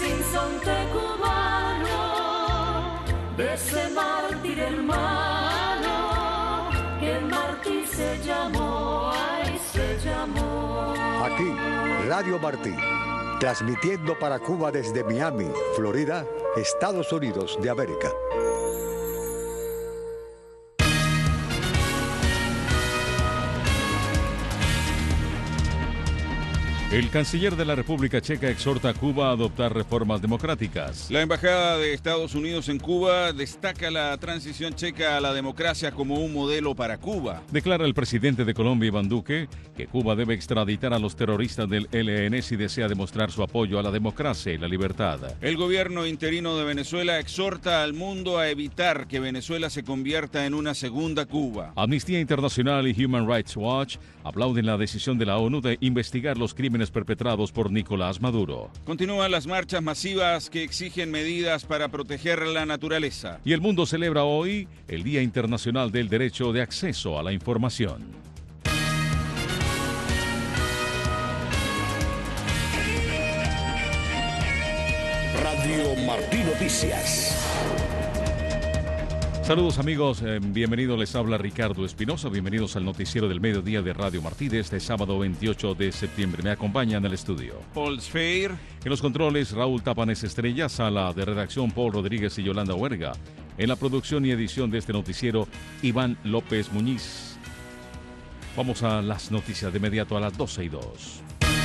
sinsonte cubano, de ese mártir hermano, que mártir se llamó, ay, se llamó. Aquí, Radio Martí, transmitiendo para Cuba desde Miami, Florida, Estados Unidos de América. El canciller de la República Checa exhorta a Cuba a adoptar reformas democráticas. La Embajada de Estados Unidos en Cuba destaca la transición checa a la democracia como un modelo para Cuba. Declara el presidente de Colombia, Iván Duque, que Cuba debe extraditar a los terroristas del ELN si desea demostrar su apoyo a la democracia y la libertad. El gobierno interino de Venezuela exhorta al mundo a evitar que Venezuela se convierta en una segunda Cuba. Amnistía Internacional y Human Rights Watch aplauden la decisión de la ONU de investigar los crímenes perpetrados por Nicolás Maduro. Continúan las marchas masivas que exigen medidas para proteger la naturaleza. Y el mundo celebra hoy el Día Internacional del Derecho de Acceso a la Información. Radio Martí Noticias. Saludos amigos, bienvenidos, les habla Ricardo Espinosa, bienvenidos al noticiero del mediodía de Radio Martí de este sábado 28 de septiembre. Me acompaña en el estudio Paul Sfeir. En los controles, Raúl Tapanes Estrella, sala de redacción, Paul Rodríguez y Yolanda Huerga. En la producción y edición de este noticiero, Iván López Muñiz. Vamos a las noticias de inmediato a las 12:02.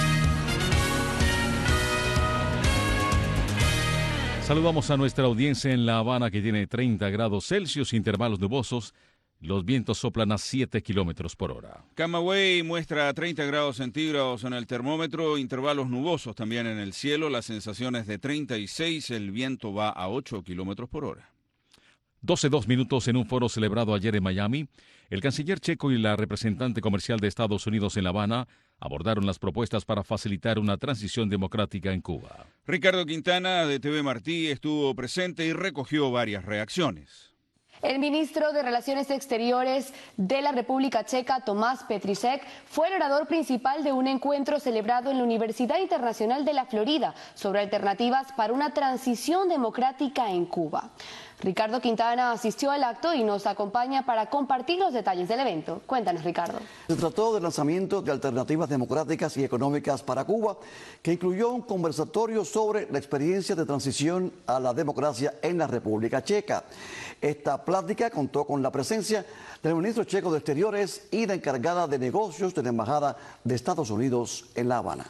Saludamos a nuestra audiencia en La Habana, que tiene 30 grados Celsius, intervalos nubosos. Los vientos soplan a 7 kilómetros por hora. Camagüey muestra 30 grados centígrados en el termómetro, intervalos nubosos también en el cielo, las sensaciones de 36, el viento va a 8 kilómetros por hora. 12:02 en un foro celebrado ayer en Miami. El canciller checo y la representante comercial de Estados Unidos en La Habana abordaron las propuestas para facilitar una transición democrática en Cuba. Ricardo Quintana, de TV Martí, estuvo presente y recogió varias reacciones. El ministro de Relaciones Exteriores de la República Checa, Tomás Petříček, fue el orador principal de un encuentro celebrado en la Universidad Internacional de la Florida sobre alternativas para una transición democrática en Cuba. Ricardo Quintana asistió al acto y nos acompaña para compartir los detalles del evento. Cuéntanos, Ricardo. Se trató del lanzamiento de alternativas democráticas y económicas para Cuba, que incluyó un conversatorio sobre la experiencia de transición a la democracia en la República Checa. Esta plática contó con la presencia del ministro checo de Exteriores y la encargada de negocios de la Embajada de Estados Unidos en La Habana.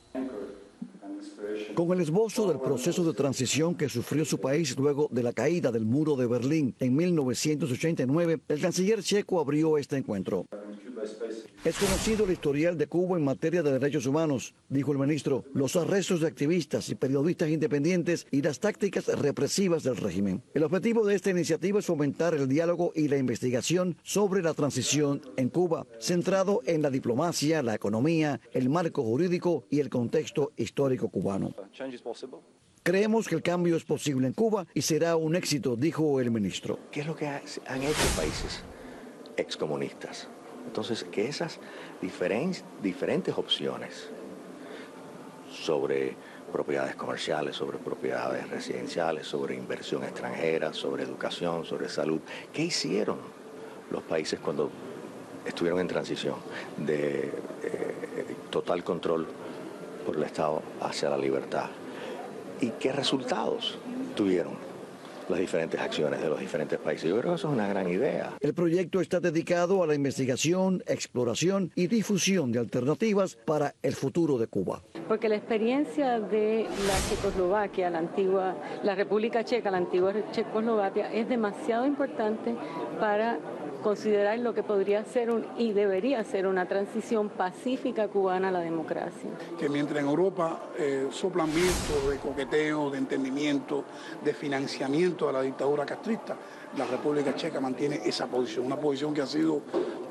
Con el esbozo del proceso de transición que sufrió su país luego de la caída del muro de Berlín en 1989, el canciller checo abrió este encuentro. Es conocido el historial de Cuba en materia de derechos humanos, dijo el ministro, los arrestos de activistas y periodistas independientes y las tácticas represivas del régimen. El objetivo de esta iniciativa es fomentar el diálogo y la investigación sobre la transición en Cuba, centrado en la diplomacia, la economía, el marco jurídico y el contexto histórico cubano. Creemos que el cambio es posible en Cuba y será un éxito, dijo el ministro. ¿Qué es lo que han hecho países excomunistas? Entonces, que esas diferentes opciones sobre propiedades comerciales, sobre propiedades residenciales, sobre inversión extranjera, sobre educación, sobre salud, ¿qué hicieron los países cuando estuvieron en transición de total control por el Estado hacia la libertad? ¿Y qué resultados tuvieron las diferentes acciones de los diferentes países? Yo creo que eso es una gran idea. El proyecto está dedicado a la investigación, exploración y difusión de alternativas para el futuro de Cuba. Porque la experiencia de la Checoslovaquia, la República Checa, la antigua Checoslovaquia, es demasiado importante para considerar lo que podría ser y debería ser una transición pacífica cubana a la democracia. Que mientras en Europa soplan vientos de coqueteo, de entendimiento, de financiamiento a la dictadura castrista, la República Checa mantiene esa posición, una posición que ha sido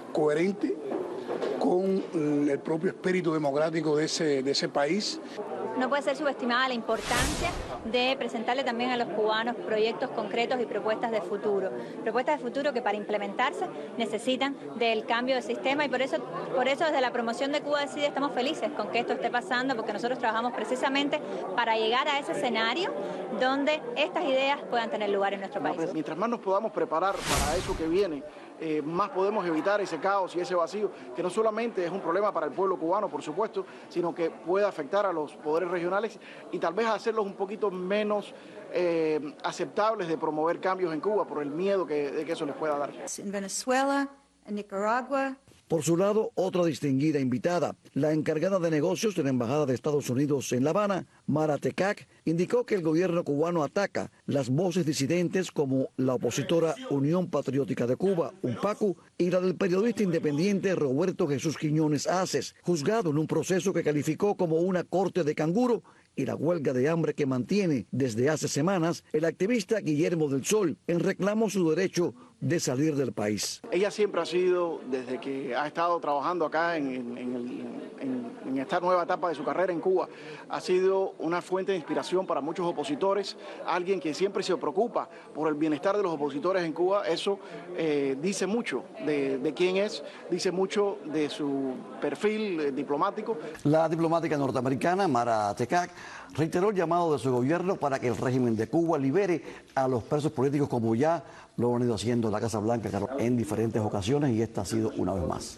coherente con el propio espíritu democrático de ese país. no puede ser subestimada la importancia de presentarle también a los cubanos proyectos concretos y propuestas de futuro que para implementarse necesitan del cambio de sistema, y por eso desde la promoción de Cuba Decide estamos felices con que esto esté pasando, porque nosotros trabajamos precisamente para llegar a ese escenario donde estas ideas puedan tener lugar en nuestro país. Mientras más nos podamos preparar para eso que viene, más podemos evitar ese caos y ese vacío, que no solamente es un problema para el pueblo cubano, por supuesto, sino que puede afectar a los poderes regionales y tal vez hacerlos un poquito menos aceptables de promover cambios en Cuba por el miedo de que eso les pueda dar. En Venezuela, en Nicaragua. Por su lado, otra distinguida invitada, la encargada de negocios de la Embajada de Estados Unidos en La Habana, Mara Tecac, indicó que el gobierno cubano ataca las voces disidentes como la opositora Unión Patriótica de Cuba, UNPACU, y la del periodista independiente Roberto Jesús Quiñones Aces, juzgado en un proceso que calificó como una corte de canguro, y la huelga de hambre que mantiene desde hace semanas el activista Guillermo del Sol en reclamo su derecho de salir del país. Ella siempre ha sido, desde que ha estado trabajando acá en esta nueva etapa de su carrera en Cuba, ha sido una fuente de inspiración para muchos opositores, alguien que siempre se preocupa por el bienestar de los opositores en Cuba. Eso dice mucho de quién es, dice mucho de su perfil diplomático. La diplomática norteamericana Mara Tecac reiteró el llamado de su gobierno para que el régimen de Cuba libere a los presos políticos, como ya lo han ido haciendo la Casa Blanca en diferentes ocasiones, y esta ha sido una vez más.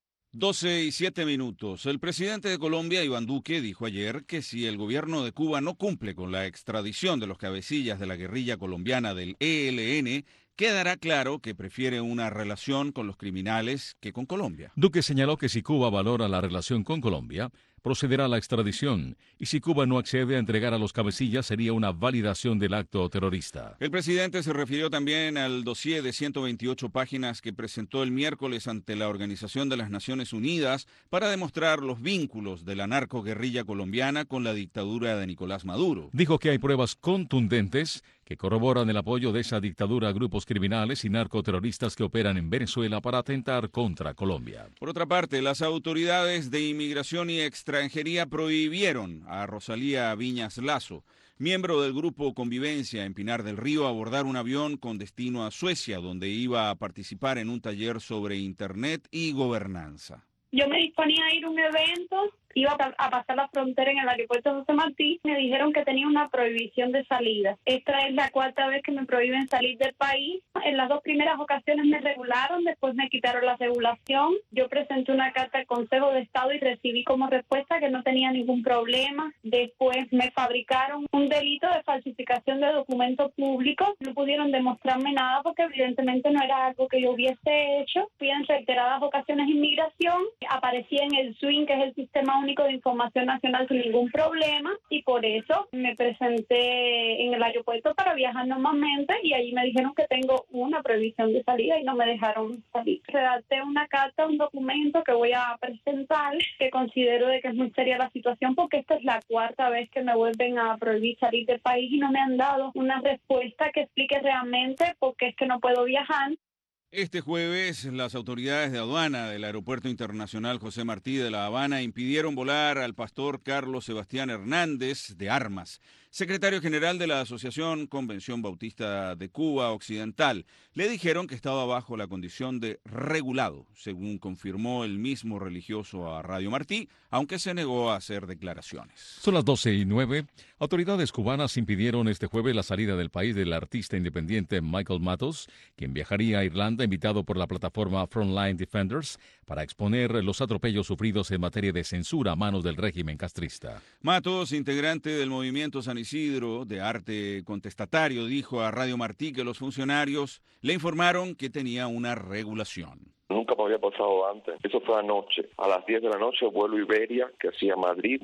12:07. El presidente de Colombia, Iván Duque, dijo ayer que si el gobierno de Cuba no cumple con la extradición de los cabecillas de la guerrilla colombiana del ELN, quedará claro que prefiere una relación con los criminales que con Colombia. Duque señaló que si Cuba valora la relación con Colombia, procederá a la extradición, y si Cuba no accede a entregar a los cabecillas sería una validación del acto terrorista. El presidente se refirió también al dossier de 128 páginas que presentó el miércoles ante la Organización de las Naciones Unidas para demostrar los vínculos de la narcoguerrilla colombiana con la dictadura de Nicolás Maduro. Dijo que hay pruebas contundentes que corroboran el apoyo de esa dictadura a grupos criminales y narcoterroristas que operan en Venezuela para atentar contra Colombia. Por otra parte, las autoridades de inmigración y extranjería prohibieron a Rosalía Viñas Lazo, miembro del grupo Convivencia en Pinar del Río, abordar un avión con destino a Suecia, donde iba a participar en un taller sobre Internet y gobernanza. Yo me disponía a ir a un evento, iba a pasar la frontera en el aeropuerto José Martí, me dijeron que tenía una prohibición de salida. Esta es la cuarta vez que me prohíben salir del país. En las dos primeras ocasiones me regularon, después me quitaron la regulación. Yo presenté una carta al Consejo de Estado y recibí como respuesta que no tenía ningún problema. Después me fabricaron un delito de falsificación de documentos públicos. No pudieron demostrarme nada porque evidentemente no era algo que yo hubiese hecho. Fui en reiteradas ocasiones inmigración, aparecí en el SWIN, que es el Sistema Único de Información Nacional, sin ningún problema, y por eso me presenté en el aeropuerto para viajar normalmente, y allí me dijeron que tengo una prohibición de salida y no me dejaron salir. Redacté una carta, un documento que voy a presentar, que considero de que es muy seria la situación, porque esta es la cuarta vez que me vuelven a prohibir salir del país y no me han dado una respuesta que explique realmente por qué es que no puedo viajar. Este jueves, las autoridades de aduana del Aeropuerto Internacional José Martí de La Habana impidieron volar al pastor Carlos Sebastián Hernández de Armas, secretario general de la Asociación Convención Bautista de Cuba Occidental. Le dijeron que estaba bajo la condición de regulado, según confirmó el mismo religioso a Radio Martí, aunque se negó a hacer declaraciones. Son las 12:09. Autoridades cubanas impidieron este jueves la salida del país del artista independiente Michael Matos, quien viajaría a Irlanda invitado por la plataforma Frontline Defenders para exponer los atropellos sufridos en materia de censura a manos del régimen castrista. Matos, integrante del movimiento San Isidro de arte contestatario, dijo a Radio Martí que los funcionarios le informaron que tenía una regulación. Nunca me había pasado antes. Eso fue anoche. A las 10 de la noche vuelo Iberia, que hacía Madrid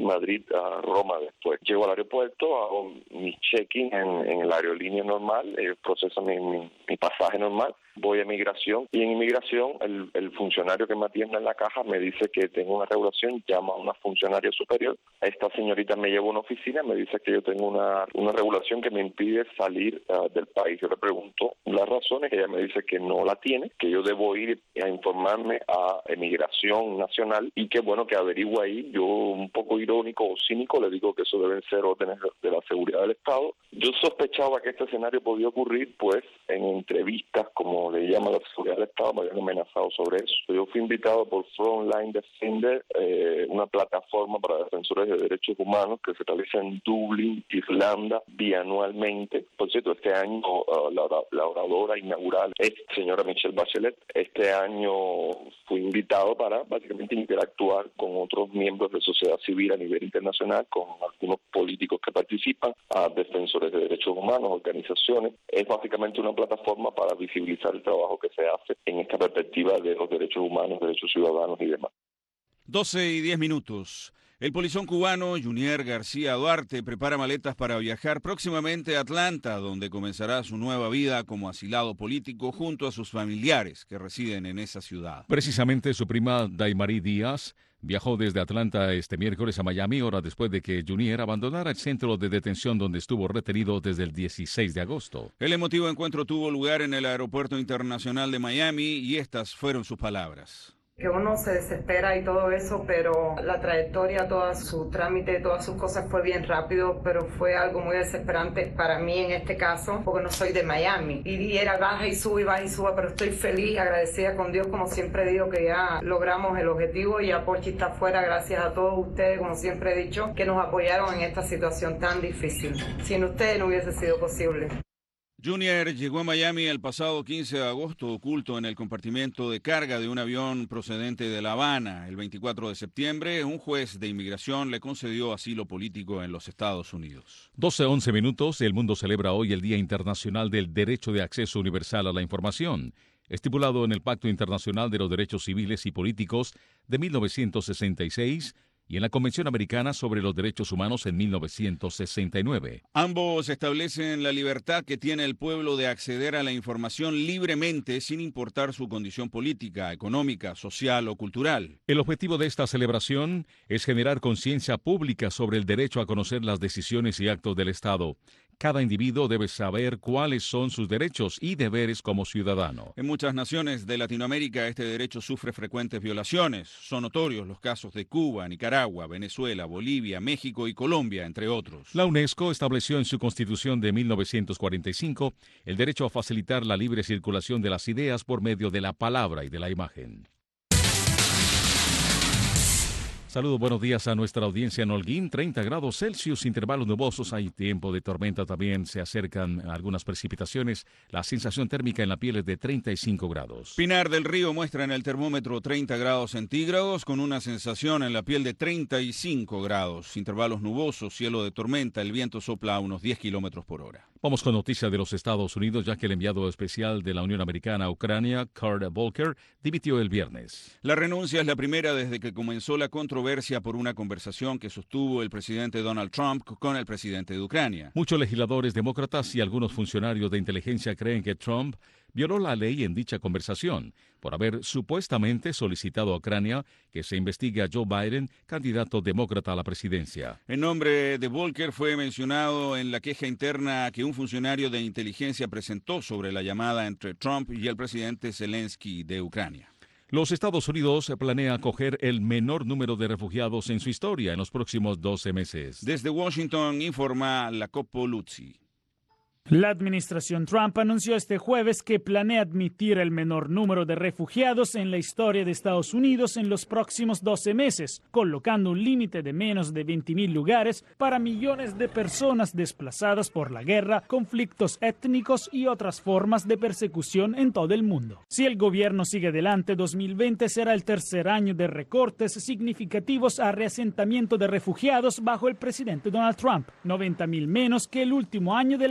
a Roma después. Llego al aeropuerto, hago mi check-in en la aerolínea normal, procesan mi mi pasaje normal, voy a migración y en inmigración el funcionario que me atiende en la caja me dice que tengo una regulación, llama a una funcionaria superior. Esta señorita me lleva a una oficina, me dice que yo tengo una regulación que me impide salir del país. Yo le pregunto las razones, ella me dice que no la tiene, que yo debo ir a informarme a Migración Nacional y que bueno, que averigua ahí. Yo, un poco irónico o cínico, le digo que eso deben ser órdenes de la seguridad del Estado. Yo sospechaba que este escenario podía ocurrir, pues en entrevistas, como le llama la seguridad del Estado, me habían amenazado sobre eso. Yo fui invitado por Frontline Defender, una plataforma para defensores de derechos humanos que se realiza en Dublín, Irlanda, bianualmente. Por cierto, este año la oradora inaugural es señora Michelle Bachelet. Este año fui invitado para básicamente interactuar con otros miembros de sociedad civil a nivel internacional, con algunos políticos que participan, a defensores de derechos humanos, organizaciones. Es básicamente una plataforma para visibilizar el trabajo que se hace en esta perspectiva de los derechos humanos, derechos ciudadanos y demás. 12:10. El polizón cubano Junier García Duarte prepara maletas para viajar próximamente a Atlanta, donde comenzará su nueva vida como asilado político junto a sus familiares que residen en esa ciudad. Precisamente su prima Daimarí Díaz viajó desde Atlanta este miércoles a Miami, horas después de que Junier abandonara el centro de detención donde estuvo retenido desde el 16 de agosto. El emotivo encuentro tuvo lugar en el Aeropuerto Internacional de Miami y estas fueron sus palabras. Que uno se desespera y todo eso, pero la trayectoria, todo su trámite, todas sus cosas fue bien rápido, pero fue algo muy desesperante para mí en este caso, porque no soy de Miami. Y era baja y suba, pero estoy feliz, agradecida con Dios, como siempre digo, que ya logramos el objetivo y ya Porchi está afuera, gracias a todos ustedes, como siempre he dicho, que nos apoyaron en esta situación tan difícil. Sin ustedes no hubiese sido posible. Junier llegó a Miami el pasado 15 de agosto, oculto en el compartimento de carga de un avión procedente de La Habana. El 24 de septiembre, un juez de inmigración le concedió asilo político en los Estados Unidos. 12:11. El mundo celebra hoy el Día Internacional del Derecho de Acceso Universal a la Información, estipulado en el Pacto Internacional de los Derechos Civiles y Políticos de 1966 y en la Convención Americana sobre los Derechos Humanos en 1969. Ambos establecen la libertad que tiene el pueblo de acceder a la información libremente sin importar su condición política, económica, social o cultural. El objetivo de esta celebración es generar conciencia pública sobre el derecho a conocer las decisiones y actos del Estado. Cada individuo debe saber cuáles son sus derechos y deberes como ciudadano. En muchas naciones de Latinoamérica este derecho sufre frecuentes violaciones. Son notorios los casos de Cuba, Nicaragua, Venezuela, Bolivia, México y Colombia, entre otros. La UNESCO estableció en su Constitución de 1945 el derecho a facilitar la libre circulación de las ideas por medio de la palabra y de la imagen. Saludos, buenos días a nuestra audiencia en Holguín, 30 grados Celsius, intervalos nubosos, hay tiempo de tormenta también, se acercan algunas precipitaciones, la sensación térmica en la piel es de 35 grados. Pinar del Río muestra en el termómetro 30 grados centígrados con una sensación en la piel de 35 grados, intervalos nubosos, cielo de tormenta, el viento sopla a unos 10 kilómetros por hora. Vamos con noticias de los Estados Unidos, ya que el enviado especial de la Unión Americana a Ucrania, Kurt Volker, dimitió el viernes. La renuncia es la primera desde que comenzó la controversia por una conversación que sostuvo el presidente Donald Trump con el presidente de Ucrania. Muchos legisladores demócratas y algunos funcionarios de inteligencia creen que Trump violó la ley en dicha conversación por haber supuestamente solicitado a Ucrania que se investigue a Joe Biden, candidato demócrata a la presidencia. El nombre de Volker fue mencionado en la queja interna que un funcionario de inteligencia presentó sobre la llamada entre Trump y el presidente Zelensky de Ucrania. Los Estados Unidos planea acoger el menor número de refugiados en su historia en los próximos 12 meses. Desde Washington informa Jacopo Luzzi. La administración Trump anunció este jueves que planea admitir el menor número de refugiados en la historia de Estados Unidos en los próximos 12 meses, colocando un límite de menos de 20,000 lugares para millones de personas desplazadas por la guerra, conflictos étnicos y otras formas de persecución en todo el mundo. Si el gobierno sigue adelante, 2020 será el tercer año de recortes significativos a reasentamiento de refugiados bajo el presidente Donald Trump, 90,000 menos que el último año de la presidencia.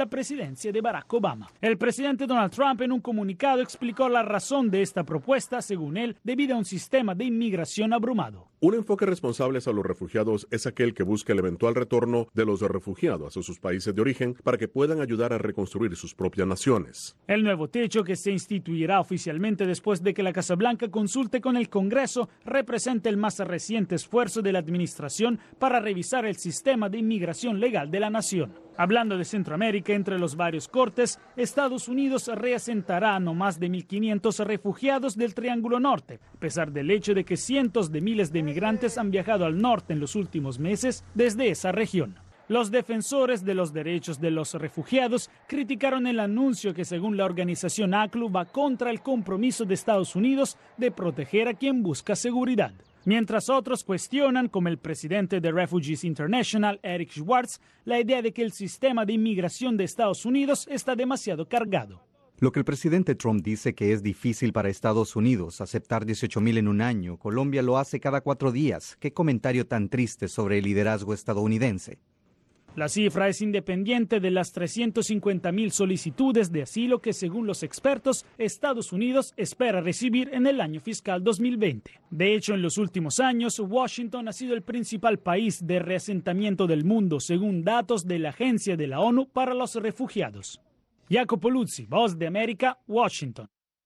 presidencia de Barack Obama. El presidente Donald Trump en un comunicado explicó la razón de esta propuesta, según él, debido a un sistema de inmigración abrumado. Un enfoque responsable hacia los refugiados es aquel que busca el eventual retorno de los refugiados a sus países de origen para que puedan ayudar a reconstruir sus propias naciones. El nuevo techo, que se instituirá oficialmente después de que la Casa Blanca consulte con el Congreso, representa el más reciente esfuerzo de la administración para revisar el sistema de inmigración legal de la nación. Hablando de Centroamérica, entre los varios cortes, Estados Unidos reasentará a no más de 1.500 refugiados del Triángulo Norte, a pesar del hecho de que cientos de miles de migrantes han viajado al norte en los últimos meses desde esa región. Los defensores de los derechos de los refugiados criticaron el anuncio que, según la organización ACLU, va contra el compromiso de Estados Unidos de proteger a quien busca seguridad. Mientras otros cuestionan, como el presidente de Refugees International, Eric Schwartz, la idea de que el sistema de inmigración de Estados Unidos está demasiado cargado. Lo que el presidente Trump dice que es difícil para Estados Unidos aceptar 18,000 en un año, Colombia lo hace cada 4 días. ¿Qué comentario tan triste sobre el liderazgo estadounidense? La cifra es independiente de las 350,000 solicitudes de asilo que, según los expertos, Estados Unidos espera recibir en el año fiscal 2020. De hecho, en los últimos años, Washington ha sido el principal país de reasentamiento del mundo, según datos de la Agencia de la ONU para los Refugiados. Jacopo Luzzi, Voz de América, Washington.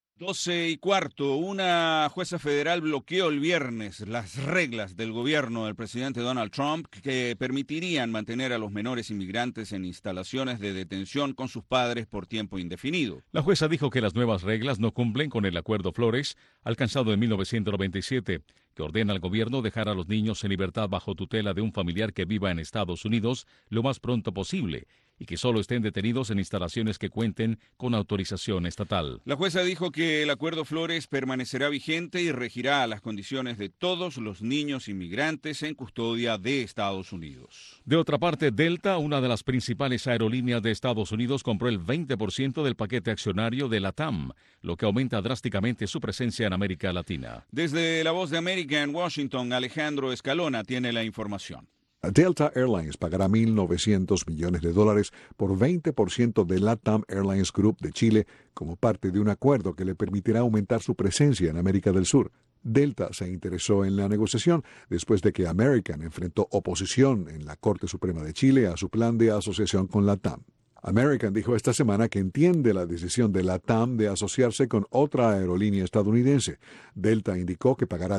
12:15, una jueza federal bloqueó el viernes las reglas del gobierno del presidente Donald Trump que permitirían mantener a los menores inmigrantes en instalaciones de detención con sus padres por tiempo indefinido. La jueza dijo que las nuevas reglas no cumplen con el Acuerdo Flores, alcanzado en 1997, que ordena al gobierno dejar a los niños en libertad bajo tutela de un familiar que viva en Estados Unidos lo más pronto posible y que solo estén detenidos en instalaciones que cuenten con autorización estatal. La jueza dijo que el Acuerdo Flores permanecerá vigente y regirá a las condiciones de todos los niños inmigrantes en custodia de Estados Unidos. De otra parte, Delta, una de las principales aerolíneas de Estados Unidos, compró el 20% del paquete accionario de LATAM, lo que aumenta drásticamente su presencia en América Latina. Desde La Voz de América en Washington, Alejandro Escalona tiene la información. Delta Airlines pagará $1.900 millones por 20% de LATAM Airlines Group de Chile como parte de un acuerdo que le permitirá aumentar su presencia en América del Sur. Delta se interesó en la negociación después de que American enfrentó oposición en la Corte Suprema de Chile a su plan de asociación con LATAM. American dijo esta semana que entiende la decisión de LATAM de asociarse con otra aerolínea estadounidense. Delta indicó que pagará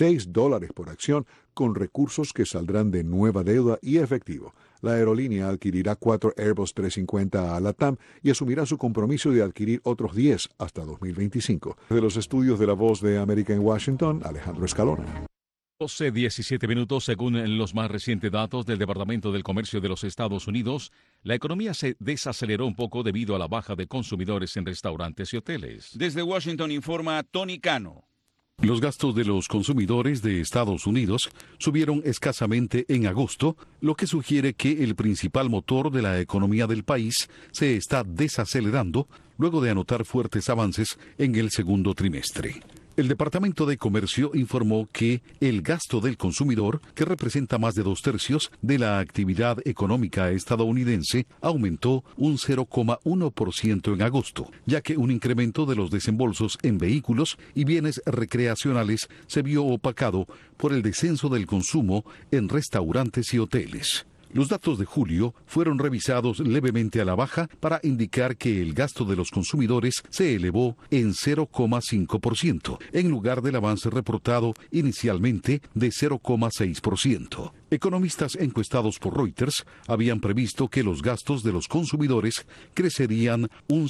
$16 por acción con recursos que saldrán de nueva deuda y efectivo. La aerolínea adquirirá 4 Airbus 350 a LATAM y asumirá su compromiso de adquirir otros 10 hasta 2025. De los estudios de La Voz de América en Washington, Alejandro Escalona. 12:17 minutos, según los más recientes datos del Departamento del Comercio de los Estados Unidos, la economía se desaceleró un poco debido a la baja de consumidores en restaurantes y hoteles. Desde Washington informa Tony Cano. Los gastos de los consumidores de Estados Unidos subieron escasamente en agosto, lo que sugiere que el principal motor de la economía del país se está desacelerando luego de anotar fuertes avances en el segundo trimestre. El Departamento de Comercio informó que el gasto del consumidor, que representa más de 2/3 de la actividad económica estadounidense, aumentó un 0,1% en agosto, ya que un incremento de los desembolsos en vehículos y bienes recreacionales se vio opacado por el descenso del consumo en restaurantes y hoteles. Los datos de julio fueron revisados levemente a la baja para indicar que el gasto de los consumidores se elevó en 0,5%, en lugar del avance reportado inicialmente de 0,6%. Economistas encuestados por Reuters habían previsto que los gastos de los consumidores crecerían un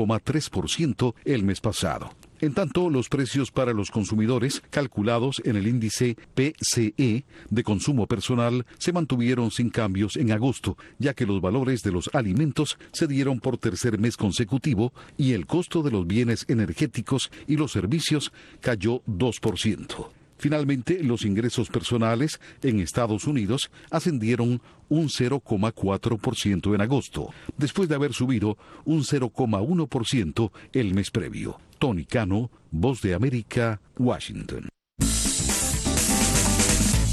0,3% el mes pasado. En tanto, los precios para los consumidores, calculados en el índice PCE de consumo personal, se mantuvieron sin cambios en agosto, ya que los valores de los alimentos se dieron por tercer mes consecutivo y el costo de los bienes energéticos y los servicios cayó 2%. Finalmente, los ingresos personales en Estados Unidos ascendieron un 0,4% en agosto, después de haber subido un 0,1% el mes previo. Tony Cano, Voz de América, Washington.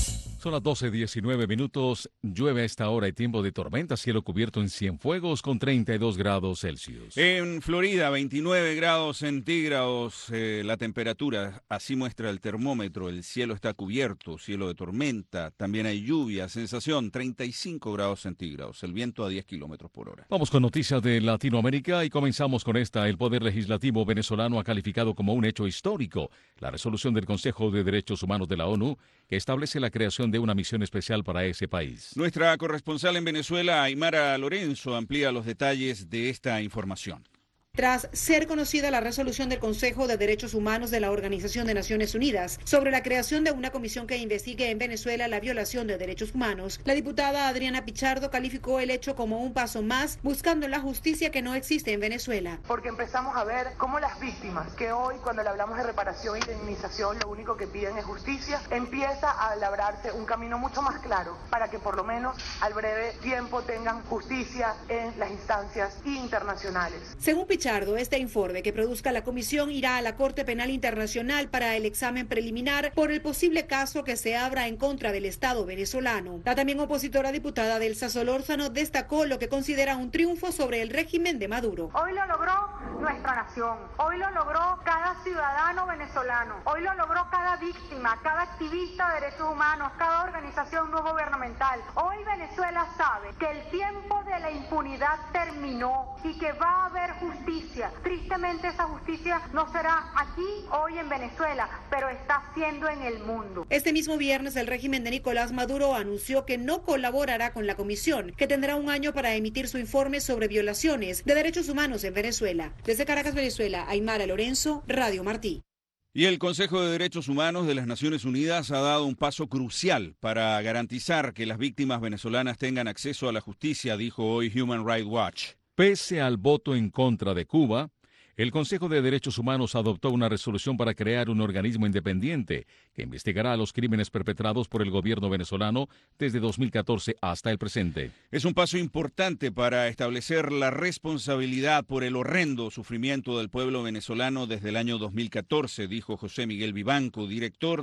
Son las 12:19 minutos. Llueve a esta hora y tiempo de tormenta. Cielo cubierto en Cienfuegos con 32 grados Celsius. En Florida, 29 grados centígrados la temperatura. Así muestra el termómetro. El cielo está cubierto, cielo de tormenta. También hay lluvia. Sensación 35 grados centígrados. El viento a 10 kilómetros por hora. Vamos con noticias de Latinoamérica y comenzamos con esta. El Poder Legislativo venezolano ha calificado como un hecho histórico la resolución del Consejo de Derechos Humanos de la ONU que establece la creación de una misión especial para ese país. Nuestra corresponsal en Venezuela, Aymara Lorenzo, amplía los detalles de esta información. Tras ser conocida la resolución del Consejo de Derechos Humanos de la Organización de Naciones Unidas sobre la creación de una comisión que investigue en Venezuela la violación de derechos humanos, la diputada Adriana Pichardo calificó el hecho como un paso más buscando la justicia que no existe en Venezuela. Porque empezamos a ver cómo las víctimas, que hoy cuando le hablamos de reparación e indemnización lo único que piden es justicia, empieza a labrarse un camino mucho más claro para que por lo menos al breve tiempo tengan justicia en las instancias internacionales. Según Pichardo, este informe que produzca la comisión irá a la Corte Penal Internacional para el examen preliminar por el posible caso que se abra en contra del Estado venezolano. La también opositora diputada Delsa Solórzano destacó lo que considera un triunfo sobre el régimen de Maduro. Hoy lo logró nuestra nación, hoy lo logró cada ciudadano venezolano, hoy lo logró cada víctima, cada activista de derechos humanos, cada organización no gubernamental. Hoy Venezuela sabe que el tiempo de la impunidad terminó y que va a haber justicia. Tristemente esa justicia no será aquí hoy en Venezuela, pero está siendo en el mundo. Este mismo viernes el régimen de Nicolás Maduro anunció que no colaborará con la comisión, que tendrá un año para emitir su informe sobre violaciones de derechos humanos en Venezuela. Desde Caracas, Venezuela, Aymara Lorenzo, Radio Martí. Y el Consejo de Derechos Humanos de las Naciones Unidas ha dado un paso crucial para garantizar que las víctimas venezolanas tengan acceso a la justicia, dijo hoy Human Rights Watch. Pese al voto en contra de Cuba, el Consejo de Derechos Humanos adoptó una resolución para crear un organismo independiente que investigará los crímenes perpetrados por el gobierno venezolano desde 2014 hasta el presente. Es un paso importante para establecer la responsabilidad por el horrendo sufrimiento del pueblo venezolano desde el año 2014, dijo José Miguel Vivanco, director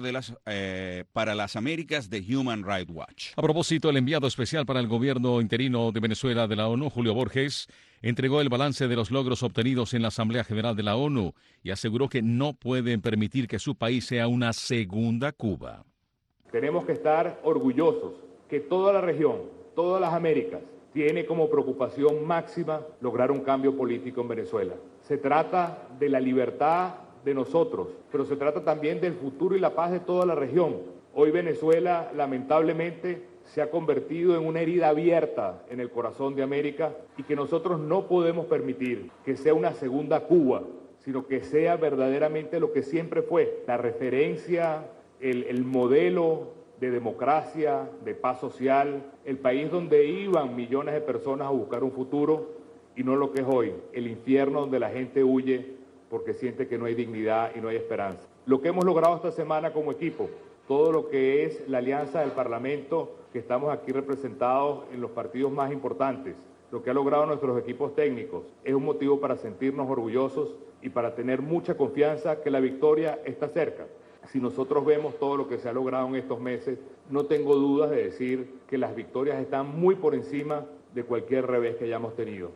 de para las Américas de Human Rights Watch. A propósito, el enviado especial para el gobierno interino de Venezuela de la ONU, Julio Borges, entregó el balance de los logros obtenidos en la Asamblea General de la ONU y aseguró que no pueden permitir que su país sea una segunda Cuba. Tenemos que estar orgullosos que toda la región, todas las Américas, tiene como preocupación máxima lograr un cambio político en Venezuela. Se trata de la libertad de nosotros, pero se trata también del futuro y la paz de toda la región. Hoy Venezuela, lamentablemente, se ha convertido en una herida abierta en el corazón de América y que nosotros no podemos permitir que sea una segunda Cuba, sino que sea verdaderamente lo que siempre fue, la referencia, el modelo de democracia, de paz social, el país donde iban millones de personas a buscar un futuro y no lo que es hoy, el infierno donde la gente huye porque siente que no hay dignidad y no hay esperanza. Lo que hemos logrado esta semana como equipo, todo lo que es la alianza del Parlamento, que estamos aquí representados en los partidos más importantes, lo que ha logrado nuestros equipos técnicos, es un motivo para sentirnos orgullosos y para tener mucha confianza que la victoria está cerca. Si nosotros vemos todo lo que se ha logrado en estos meses, no tengo dudas de decir que las victorias están muy por encima de cualquier revés que hayamos tenido.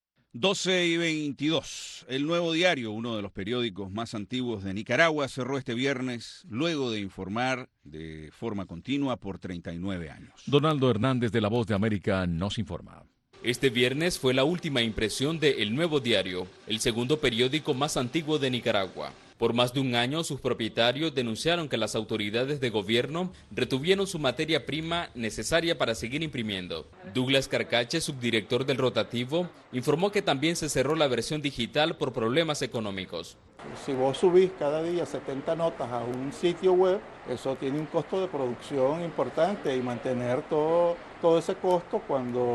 12:22. El Nuevo Diario, uno de los periódicos más antiguos de Nicaragua, cerró este viernes luego de informar de forma continua por 39 años. Donaldo Hernández de La Voz de América nos informa. Este viernes fue la última impresión de El Nuevo Diario, el segundo periódico más antiguo de Nicaragua. Por más de un año, sus propietarios denunciaron que las autoridades de gobierno retuvieron su materia prima necesaria para seguir imprimiendo. Douglas Carcache, subdirector del rotativo, informó que también se cerró la versión digital por problemas económicos. Si vos subís cada día 70 notas a un sitio web, eso tiene un costo de producción importante y mantener todo ese costo cuando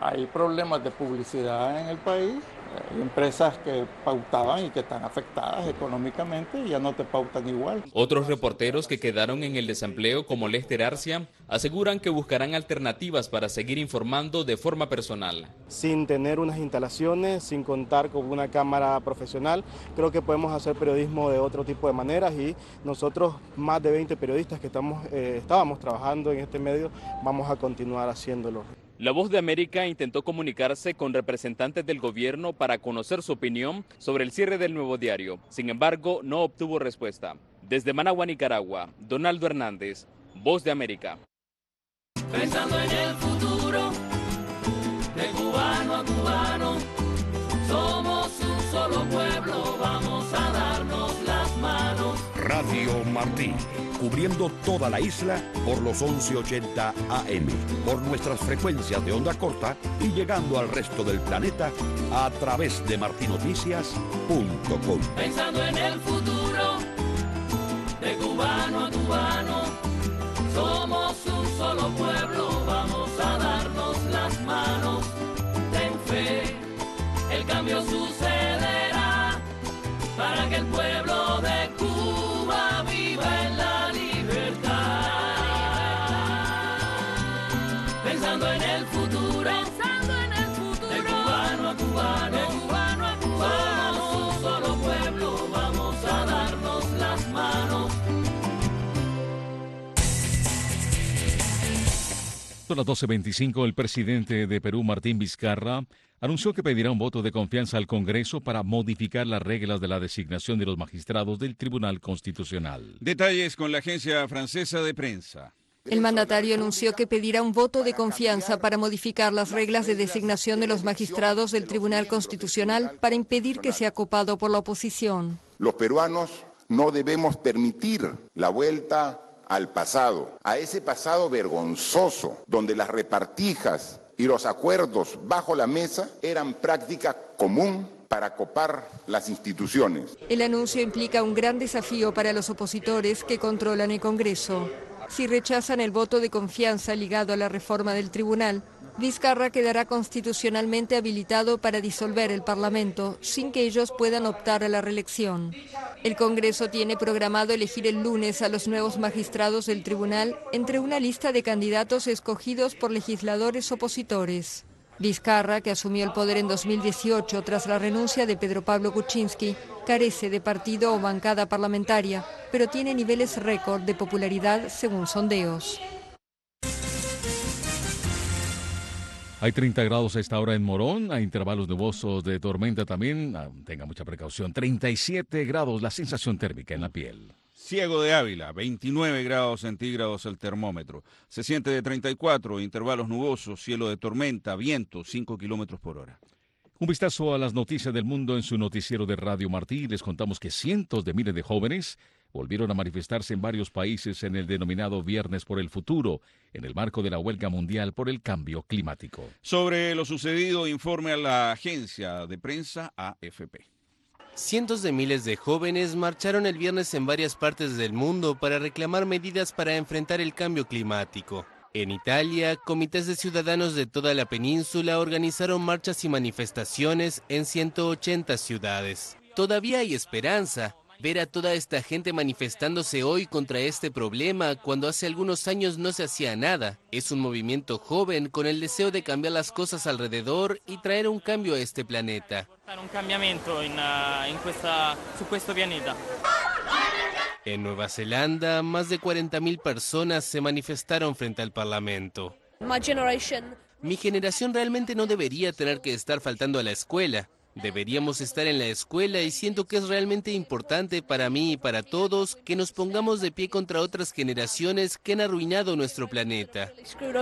Hay problemas de publicidad en el país. Hay empresas que pautaban y que están afectadas económicamente y ya no te pautan igual. Otros reporteros que quedaron en el desempleo, como Lester Arcia, aseguran que buscarán alternativas para seguir informando de forma personal. Sin tener unas instalaciones, sin contar con una cámara profesional, creo que podemos hacer periodismo de otro tipo de maneras y nosotros, más de 20 periodistas que estábamos trabajando en este medio, vamos a continuar haciéndolo. La Voz de América intentó comunicarse con representantes del gobierno para conocer su opinión sobre el cierre del Nuevo Diario. Sin embargo, no obtuvo respuesta. Desde Managua, Nicaragua, Donaldo Hernández, Voz de América. Pensando en el futuro, de cubano a cubano, somos un solo pueblo, vamos a darnos las manos. Radio Martí, cubriendo toda la isla por los 1180 AM, por nuestras frecuencias de onda corta y llegando al resto del planeta a través de martinoticias.com. Pensando en el futuro, de cubano a cubano, somos un solo pueblo, vamos a darnos las manos. Ten fe, el cambio sucederá para que el pueblo de Cuba viva en la pensando en el futuro, de cubano a cubano, somos un solo pueblo, vamos a darnos las manos. A las 12:25, el presidente de Perú, Martín Vizcarra, anunció que pedirá un voto de confianza al Congreso para modificar las reglas de la designación de los magistrados del Tribunal Constitucional. Detalles con la agencia francesa de prensa. El mandatario anunció que pedirá un voto de confianza para modificar las reglas de designación de los magistrados del Tribunal Constitucional para impedir que sea copado por la oposición. Los peruanos no debemos permitir la vuelta al pasado, a ese pasado vergonzoso, donde las repartijas y los acuerdos bajo la mesa eran práctica común para copar las instituciones. El anuncio implica un gran desafío para los opositores que controlan el Congreso. Si rechazan el voto de confianza ligado a la reforma del tribunal, Vizcarra quedará constitucionalmente habilitado para disolver el Parlamento sin que ellos puedan optar a la reelección. El Congreso tiene programado elegir el lunes a los nuevos magistrados del tribunal entre una lista de candidatos escogidos por legisladores opositores. Vizcarra, que asumió el poder en 2018 tras la renuncia de Pedro Pablo Kuczynski, carece de partido o bancada parlamentaria, pero tiene niveles récord de popularidad según sondeos. Hay 30 grados a esta hora en Morón, hay intervalos nubosos de tormenta también, tenga mucha precaución. 37 grados la sensación térmica en la piel. Ciego de Ávila, 29 grados centígrados el termómetro. Se siente de 34, intervalos nubosos, cielo de tormenta, viento, 5 kilómetros por hora. Un vistazo a las noticias del mundo en su noticiero de Radio Martí. Les contamos que cientos de miles de jóvenes volvieron a manifestarse en varios países en el denominado Viernes por el Futuro, en el marco de la huelga mundial por el cambio climático. Sobre lo sucedido, informe a la agencia de prensa AFP. Cientos de miles de jóvenes marcharon el viernes en varias partes del mundo para reclamar medidas para enfrentar el cambio climático. En Italia, comités de ciudadanos de toda la península organizaron marchas y manifestaciones en 180 ciudades. Todavía hay esperanza. Ver a toda esta gente manifestándose hoy contra este problema cuando hace algunos años no se hacía nada. Es un movimiento joven con el deseo de cambiar las cosas alrededor y traer un cambio a este planeta. Un cambiamiento su questo pianeta. En Nueva Zelanda, más de 40.000 personas se manifestaron frente al Parlamento. Mi generación realmente no debería tener que estar faltando a la escuela. Deberíamos estar en la escuela y siento que es realmente importante para mí y para todos que nos pongamos de pie contra otras generaciones que han arruinado nuestro planeta.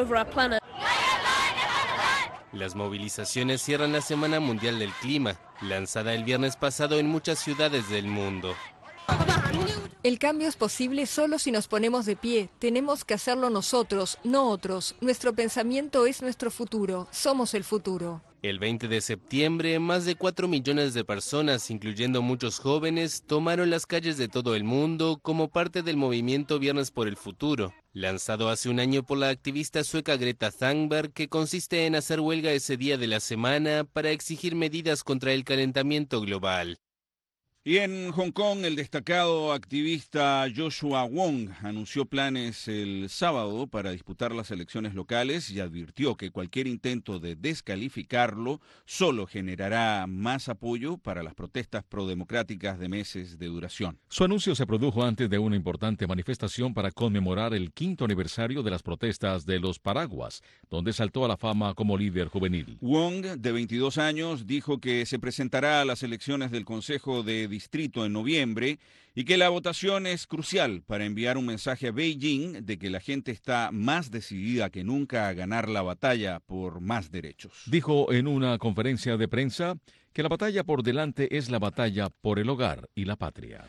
Las movilizaciones cierran la Semana Mundial del Clima, lanzada el viernes pasado en muchas ciudades del mundo. El cambio es posible solo si nos ponemos de pie. Tenemos que hacerlo nosotros, no otros. Nuestro pensamiento es nuestro futuro. Somos el futuro. El 20 de septiembre, más de 4 millones de personas, incluyendo muchos jóvenes, tomaron las calles de todo el mundo como parte del movimiento Viernes por el Futuro. Lanzado hace un año por la activista sueca Greta Thunberg, que consiste en hacer huelga ese día de la semana para exigir medidas contra el calentamiento global. Y en Hong Kong, el destacado activista Joshua Wong anunció planes el sábado para disputar las elecciones locales y advirtió que cualquier intento de descalificarlo solo generará más apoyo para las protestas prodemocráticas de meses de duración. Su anuncio se produjo antes de una importante manifestación para conmemorar el 5º aniversario de las protestas de los Paraguas, donde saltó a la fama como líder juvenil. Wong, de 22 años, dijo que se presentará a las elecciones del Consejo de Distrito en noviembre y que la votación es crucial para enviar un mensaje a Beijing de que la gente está más decidida que nunca a ganar la batalla por más derechos. Dijo en una conferencia de prensa que la batalla por delante es la batalla por el hogar y la patria.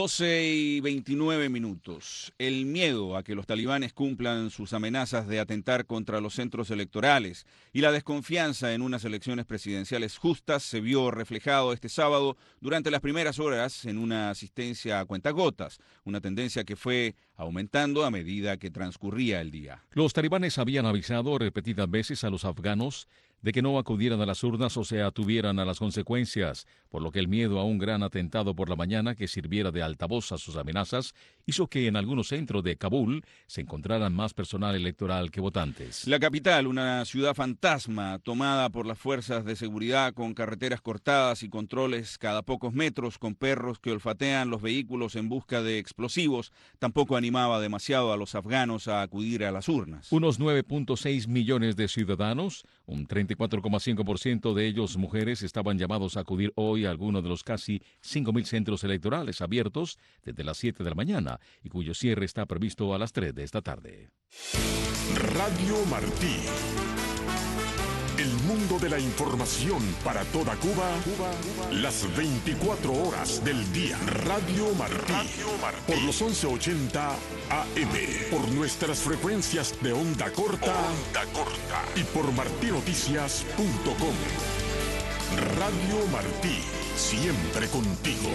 12:29. El miedo a que los talibanes cumplan sus amenazas de atentar contra los centros electorales y la desconfianza en unas elecciones presidenciales justas se vio reflejado este sábado durante las primeras horas en una asistencia a cuentagotas, una tendencia que fue aumentando a medida que transcurría el día. Los talibanes habían avisado repetidas veces a los afganos de que no acudieran a las urnas o se atuvieran a las consecuencias, por lo que el miedo a un gran atentado por la mañana que sirviera de altavoz a sus amenazas hizo que en algunos centros de Kabul se encontraran más personal electoral que votantes. La capital, una ciudad fantasma tomada por las fuerzas de seguridad con carreteras cortadas y controles cada pocos metros con perros que olfatean los vehículos en busca de explosivos, tampoco animaba demasiado a los afganos a acudir a las urnas. Unos 9.6 millones de ciudadanos, un 34,5% de ellos mujeres, estaban llamados a acudir hoy a alguno de los casi 5.000 centros electorales abiertos desde las 7 de la mañana y cuyo cierre está previsto a las 3 de esta tarde. Radio Martí. El mundo de la información para toda Cuba, las 24 horas del día. Radio Martí. Por los 1180 AM. Por nuestras frecuencias de onda corta. Y por martinoticias.com. Radio Martí. Siempre contigo.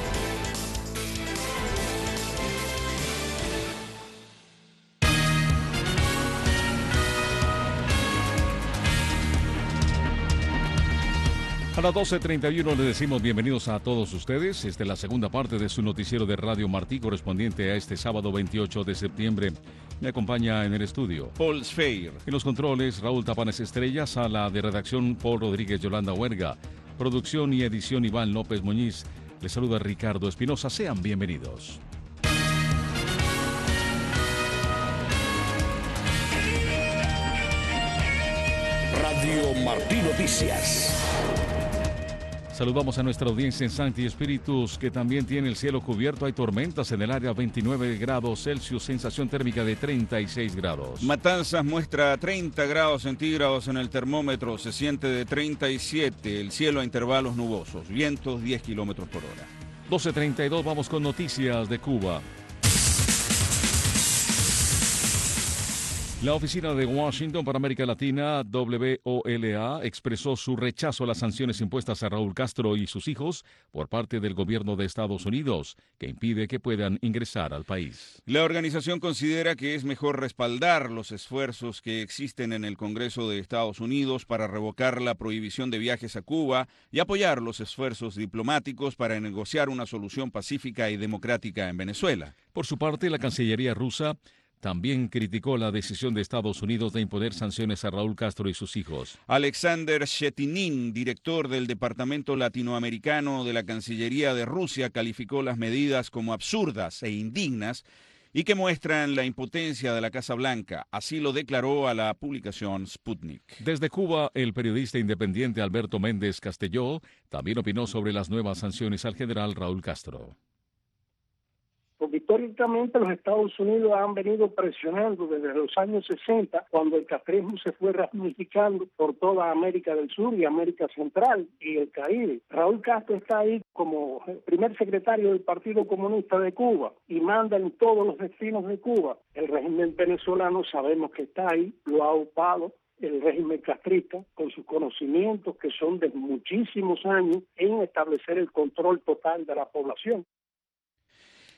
A las 12:31 les decimos bienvenidos a todos ustedes. Esta es la segunda parte de su noticiero de Radio Martí correspondiente a este sábado 28 de septiembre. Me acompaña en el estudio Paul Sfeir. En los controles, Raúl Tapanes Estrella. Sala de redacción, Paul Rodríguez, Yolanda Huerga. Producción y edición, Iván López Muñiz. Les saluda Ricardo Espinosa. Sean bienvenidos. Radio Martí Noticias. Saludamos a nuestra audiencia en Sancti Spiritus, que también tiene el cielo cubierto. Hay tormentas en el área, 29 grados Celsius, sensación térmica de 36 grados. Matanzas muestra 30 grados centígrados en el termómetro, se siente de 37, el cielo a intervalos nubosos, vientos 10 kilómetros por hora. 12:32, vamos con noticias de Cuba. La Oficina de Washington para América Latina, WOLA, expresó su rechazo a las sanciones impuestas a Raúl Castro y sus hijos por parte del gobierno de Estados Unidos, que impide que puedan ingresar al país. La organización considera que es mejor respaldar los esfuerzos que existen en el Congreso de Estados Unidos para revocar la prohibición de viajes a Cuba y apoyar los esfuerzos diplomáticos para negociar una solución pacífica y democrática en Venezuela. Por su parte, la Cancillería rusa también criticó la decisión de Estados Unidos de imponer sanciones a Raúl Castro y sus hijos. Alexander Shetinin, director del Departamento Latinoamericano de la Cancillería de Rusia, calificó las medidas como absurdas e indignas y que muestran la impotencia de la Casa Blanca. Así lo declaró a la publicación Sputnik. Desde Cuba, el periodista independiente Alberto Méndez Castelló también opinó sobre las nuevas sanciones al general Raúl Castro. Porque históricamente los Estados Unidos han venido presionando desde los años 60, cuando el castrismo se fue ramificando por toda América del Sur y América Central y el Caribe. Raúl Castro está ahí como el primer secretario del Partido Comunista de Cuba y manda en todos los destinos de Cuba. El régimen venezolano sabemos que está ahí, lo ha ocupado el régimen castrista con sus conocimientos que son de muchísimos años en establecer el control total de la población.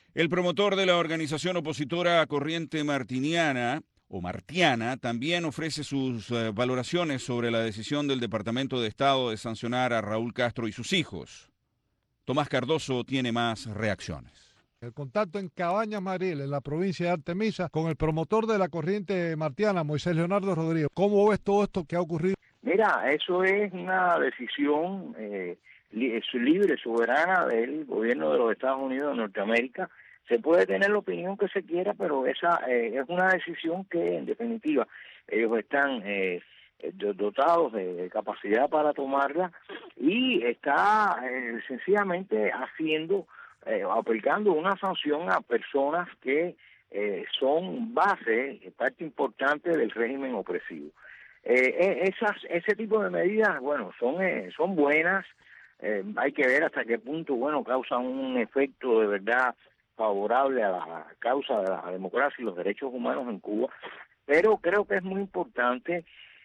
El promotor de la organización opositora Corriente Martiniana, o Martiana, también ofrece sus valoraciones sobre la decisión del Departamento de Estado de sancionar a Raúl Castro y sus hijos. Tomás Cardoso tiene más reacciones. El contacto en Cabañas Mariel, en la provincia de Artemisa, con el promotor de la Corriente Martiana, Moisés Leonardo Rodríguez. ¿Cómo ves todo esto que ha ocurrido? Mira, eso es una decisión libre, soberana del gobierno de los Estados Unidos de Norteamérica. Se puede tener la opinión que se quiera, pero esa es una decisión que, en definitiva, ellos están dotados de capacidad para tomarla y está sencillamente aplicando una sanción a personas que son base, parte importante del régimen opresivo. Ese tipo de medidas, bueno, son buenas. Hay que ver hasta qué punto, bueno, causan un efecto de verdad favorable a la causa de la democracia y los derechos humanos en Cuba, pero creo que es muy importante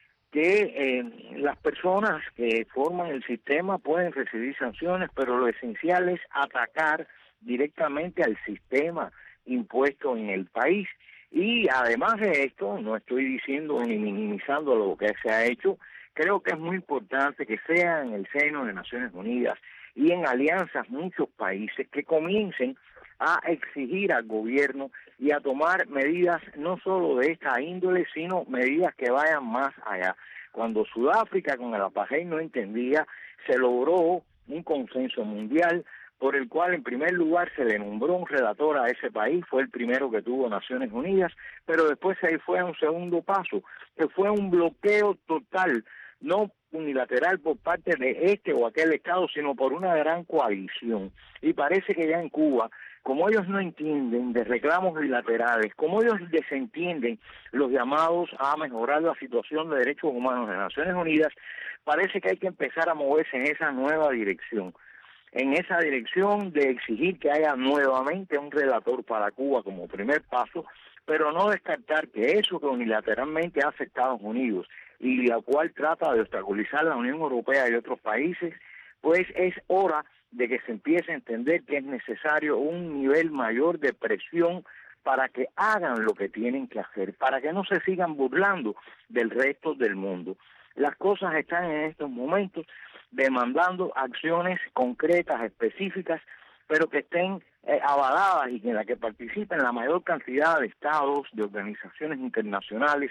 que las personas que forman el sistema pueden recibir sanciones, pero lo esencial es atacar directamente al sistema impuesto en el país. Y además de esto, no estoy diciendo ni minimizando lo que se ha hecho, creo que es muy importante que sea en el seno de Naciones Unidas y en alianzas muchos países que comiencen a exigir al gobierno y a tomar medidas no solo de esta índole, sino medidas que vayan más allá. Cuando Sudáfrica con el apartheid no entendía, se logró un consenso mundial por el cual en primer lugar se le nombró un relator a ese país, fue el primero que tuvo Naciones Unidas, pero después se fue a un segundo paso, que fue un bloqueo total, no unilateral por parte de este o aquel Estado, sino por una gran coalición. Y parece que ya en Cuba, como ellos no entienden de reclamos bilaterales, como ellos desentienden los llamados a mejorar la situación de derechos humanos de Naciones Unidas, parece que hay que empezar a moverse en esa nueva dirección. En esa dirección de exigir que haya nuevamente un relator para Cuba como primer paso, pero no descartar que eso que unilateralmente hace Estados Unidos y la cual trata de obstaculizar la Unión Europea y otros países, pues es hora de que se empiece a entender que es necesario un nivel mayor de presión para que hagan lo que tienen que hacer, para que no se sigan burlando del resto del mundo. Las cosas están en estos momentos demandando acciones concretas, específicas, pero que estén avaladas y en la que participen la mayor cantidad de estados, de organizaciones internacionales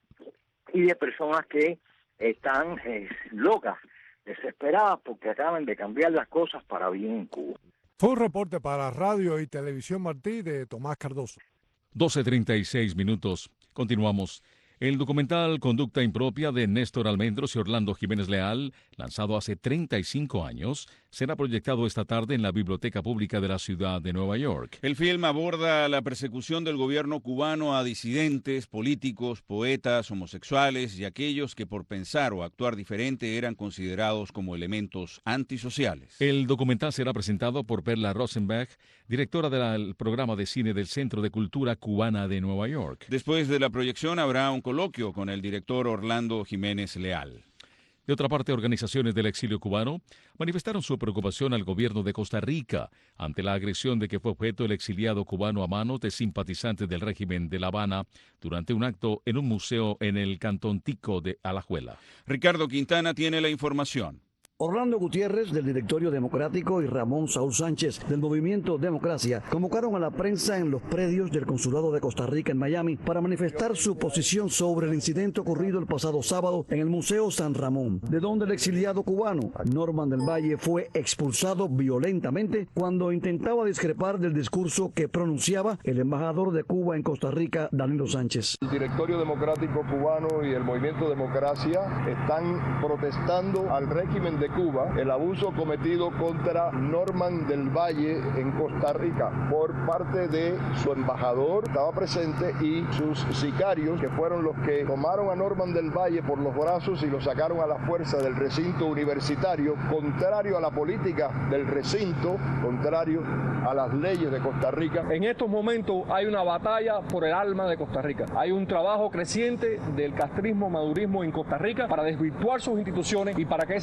y de personas que están locas, desesperadas porque acaban de cambiar las cosas para bien en Cuba. Fue un reporte para Radio y Televisión Martí de Tomás Cardoso. 12:36 minutos. Continuamos. El documental Conducta Impropia de Néstor Almendros y Orlando Jiménez Leal, lanzado hace 35 años, será proyectado esta tarde en la Biblioteca Pública de la ciudad de Nueva York. El film aborda la persecución del gobierno cubano a disidentes, políticos, poetas, homosexuales y aquellos que por pensar o actuar diferente eran considerados como elementos antisociales. El documental será presentado por Perla Rosenberg, directora del programa de cine del Centro de Cultura Cubana de Nueva York. Después de la proyección habrá un coloquio con el director Orlando Jiménez Leal. De otra parte, organizaciones del exilio cubano manifestaron su preocupación al gobierno de Costa Rica ante la agresión de que fue objeto el exiliado cubano a manos de simpatizantes del régimen de La Habana durante un acto en un museo en el Cantón Tico de Alajuela. Ricardo Quintana tiene la información. Orlando Gutiérrez, del Directorio Democrático, y Ramón Saúl Sánchez, del Movimiento Democracia, convocaron a la prensa en los predios del Consulado de Costa Rica en Miami para manifestar su posición sobre el incidente ocurrido el pasado sábado en el Museo San Ramón, de donde el exiliado cubano Norman del Valle fue expulsado violentamente cuando intentaba discrepar del discurso que pronunciaba el embajador de Cuba en Costa Rica, Danilo Sánchez. El Directorio Democrático cubano y el Movimiento Democracia están protestando al régimen de Cuba el abuso cometido contra Norman del Valle en Costa Rica por parte de su embajador, estaba presente, y sus sicarios, que fueron los que tomaron a Norman del Valle por los brazos y lo sacaron a la fuerza del recinto universitario, contrario a la política del recinto, contrario a las leyes de Costa Rica. En estos momentos hay una batalla por el alma de Costa Rica. Hay un trabajo creciente del castrismo, madurismo en Costa Rica para desvirtuar sus instituciones y para que ese país caiga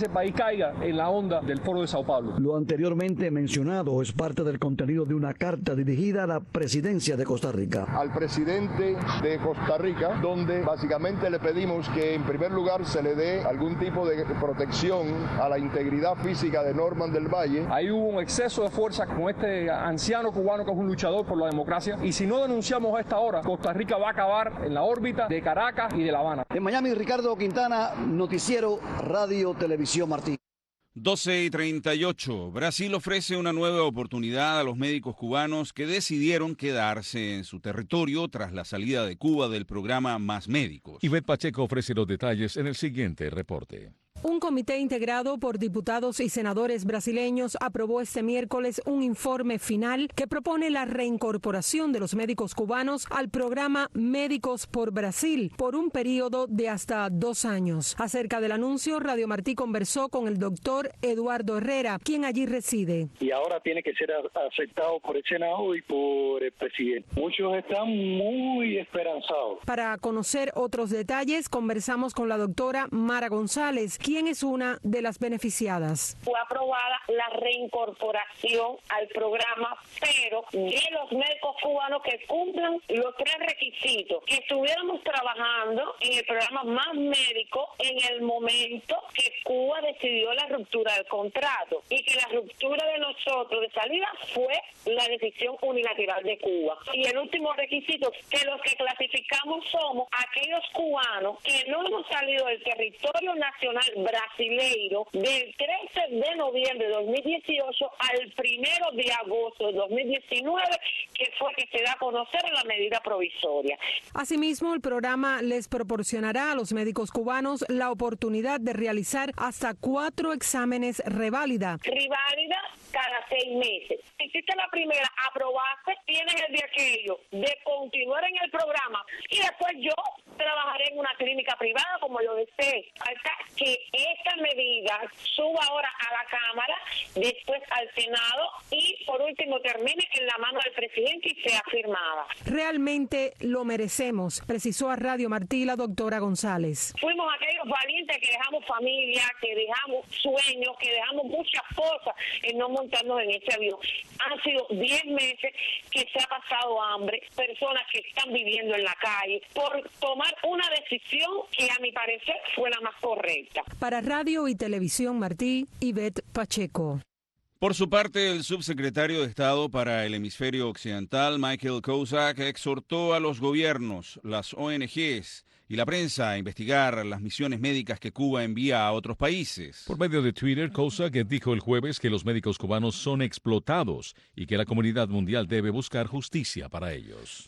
caiga en la onda del Foro de Sao Paulo. Lo anteriormente mencionado es parte del contenido de una carta dirigida a la presidencia de Costa Rica. Al presidente de Costa Rica, donde básicamente le pedimos que en primer lugar se le dé algún tipo de protección a la integridad física de Norman del Valle. Ahí hubo un exceso de fuerza con este anciano cubano que es un luchador por la democracia, y si no denunciamos a esta hora, Costa Rica va a acabar en la órbita de Caracas y de La Habana. En Miami, Ricardo Quintana, Noticiero Radio Televisión Martí. 12:38. Brasil ofrece una nueva oportunidad a los médicos cubanos que decidieron quedarse en su territorio tras la salida de Cuba del programa Más Médicos. Ivette Pacheco ofrece los detalles en el siguiente reporte. Un comité integrado por diputados y senadores brasileños aprobó este miércoles un informe final que propone la reincorporación de los médicos cubanos al programa Médicos por Brasil por un periodo de hasta 2 años. Acerca del anuncio, Radio Martí conversó con el doctor Eduardo Herrera, quien allí reside. Y ahora tiene que ser aceptado por el Senado y por el presidente. Muchos están muy esperanzados. Para conocer otros detalles, conversamos con la doctora Mara González, quien es una de las beneficiadas. Fue aprobada la reincorporación al programa, pero de los médicos cubanos que cumplan los 3 requisitos, que estuviéramos trabajando en el programa Más Médico en el momento que Cuba decidió la ruptura del contrato, y que la ruptura de nosotros de salida fue la decisión unilateral de Cuba. Y el último requisito, que los que clasificamos somos aquellos cubanos que no hemos salido del territorio nacional brasileiro del 13 de noviembre de 2018 al 1 de agosto de 2019, que fue que se da a conocer la medida provisoria. Asimismo, el programa les proporcionará a los médicos cubanos la oportunidad de realizar hasta 4 exámenes reválida. Reválida cada 6 meses. Si hiciste la primera, aprobaste, tienes el de aquello, de continuar en el programa, y después yo trabajaré en una clínica privada como lo desee. Hasta que esta medida suba ahora a la Cámara, después al Senado y por último termine en la mano del presidente y sea firmada. Realmente lo merecemos, precisó a Radio Martí la doctora González. Fuimos aquellos valientes que dejamos familia, que dejamos sueños, que dejamos muchas cosas en no montarnos en ese avión. Han sido 10 meses que se ha pasado hambre, personas que están viviendo en la calle, por tomar una decisión que a mi parecer fue la más correcta. Para Radio y Televisión Martí, Ivette Pacheco. Por su parte, el subsecretario de Estado para el Hemisferio Occidental, Michael Kozak, exhortó a los gobiernos, las ONGs y la prensa a investigar las misiones médicas que Cuba envía a otros países. Por medio de Twitter, Kozak dijo el jueves que los médicos cubanos son explotados y que la comunidad mundial debe buscar justicia para ellos.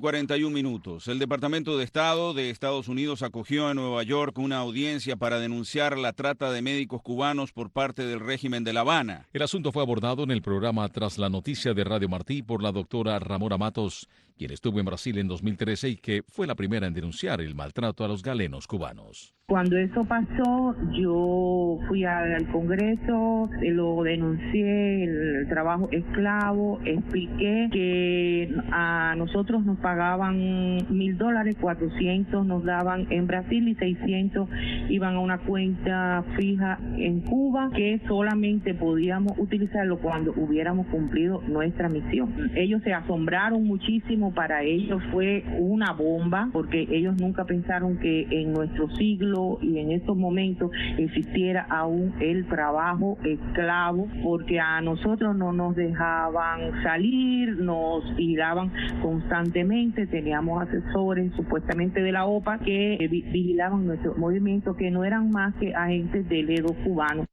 12:41. El Departamento de Estado de Estados Unidos acogió en Nueva York una audiencia para denunciar la trata de médicos cubanos por parte del régimen de La Habana. El asunto fue abordado en el programa Tras la Noticia de Radio Martí por la doctora Ramona Matos, quien estuvo en Brasil en 2013 y que fue la primera en denunciar el maltrato a los galenos cubanos. Cuando eso pasó, yo fui al Congreso, lo denuncié, el trabajo esclavo, expliqué que a nosotros nos pagaban $1,000, 400 nos daban en Brasil y 600 iban a una cuenta fija en Cuba, que solamente podíamos utilizarlo cuando hubiéramos cumplido nuestra misión. Ellos se asombraron muchísimo, para ellos fue una bomba, porque ellos nunca pensaron que en nuestro siglo y en estos momentos existiera aún el trabajo esclavo, porque a nosotros no nos dejaban salir, nos giraban constantemente, teníamos asesores supuestamente de la OPA que vigilaban nuestro movimiento, que no eran más que agentes del EDO cubano.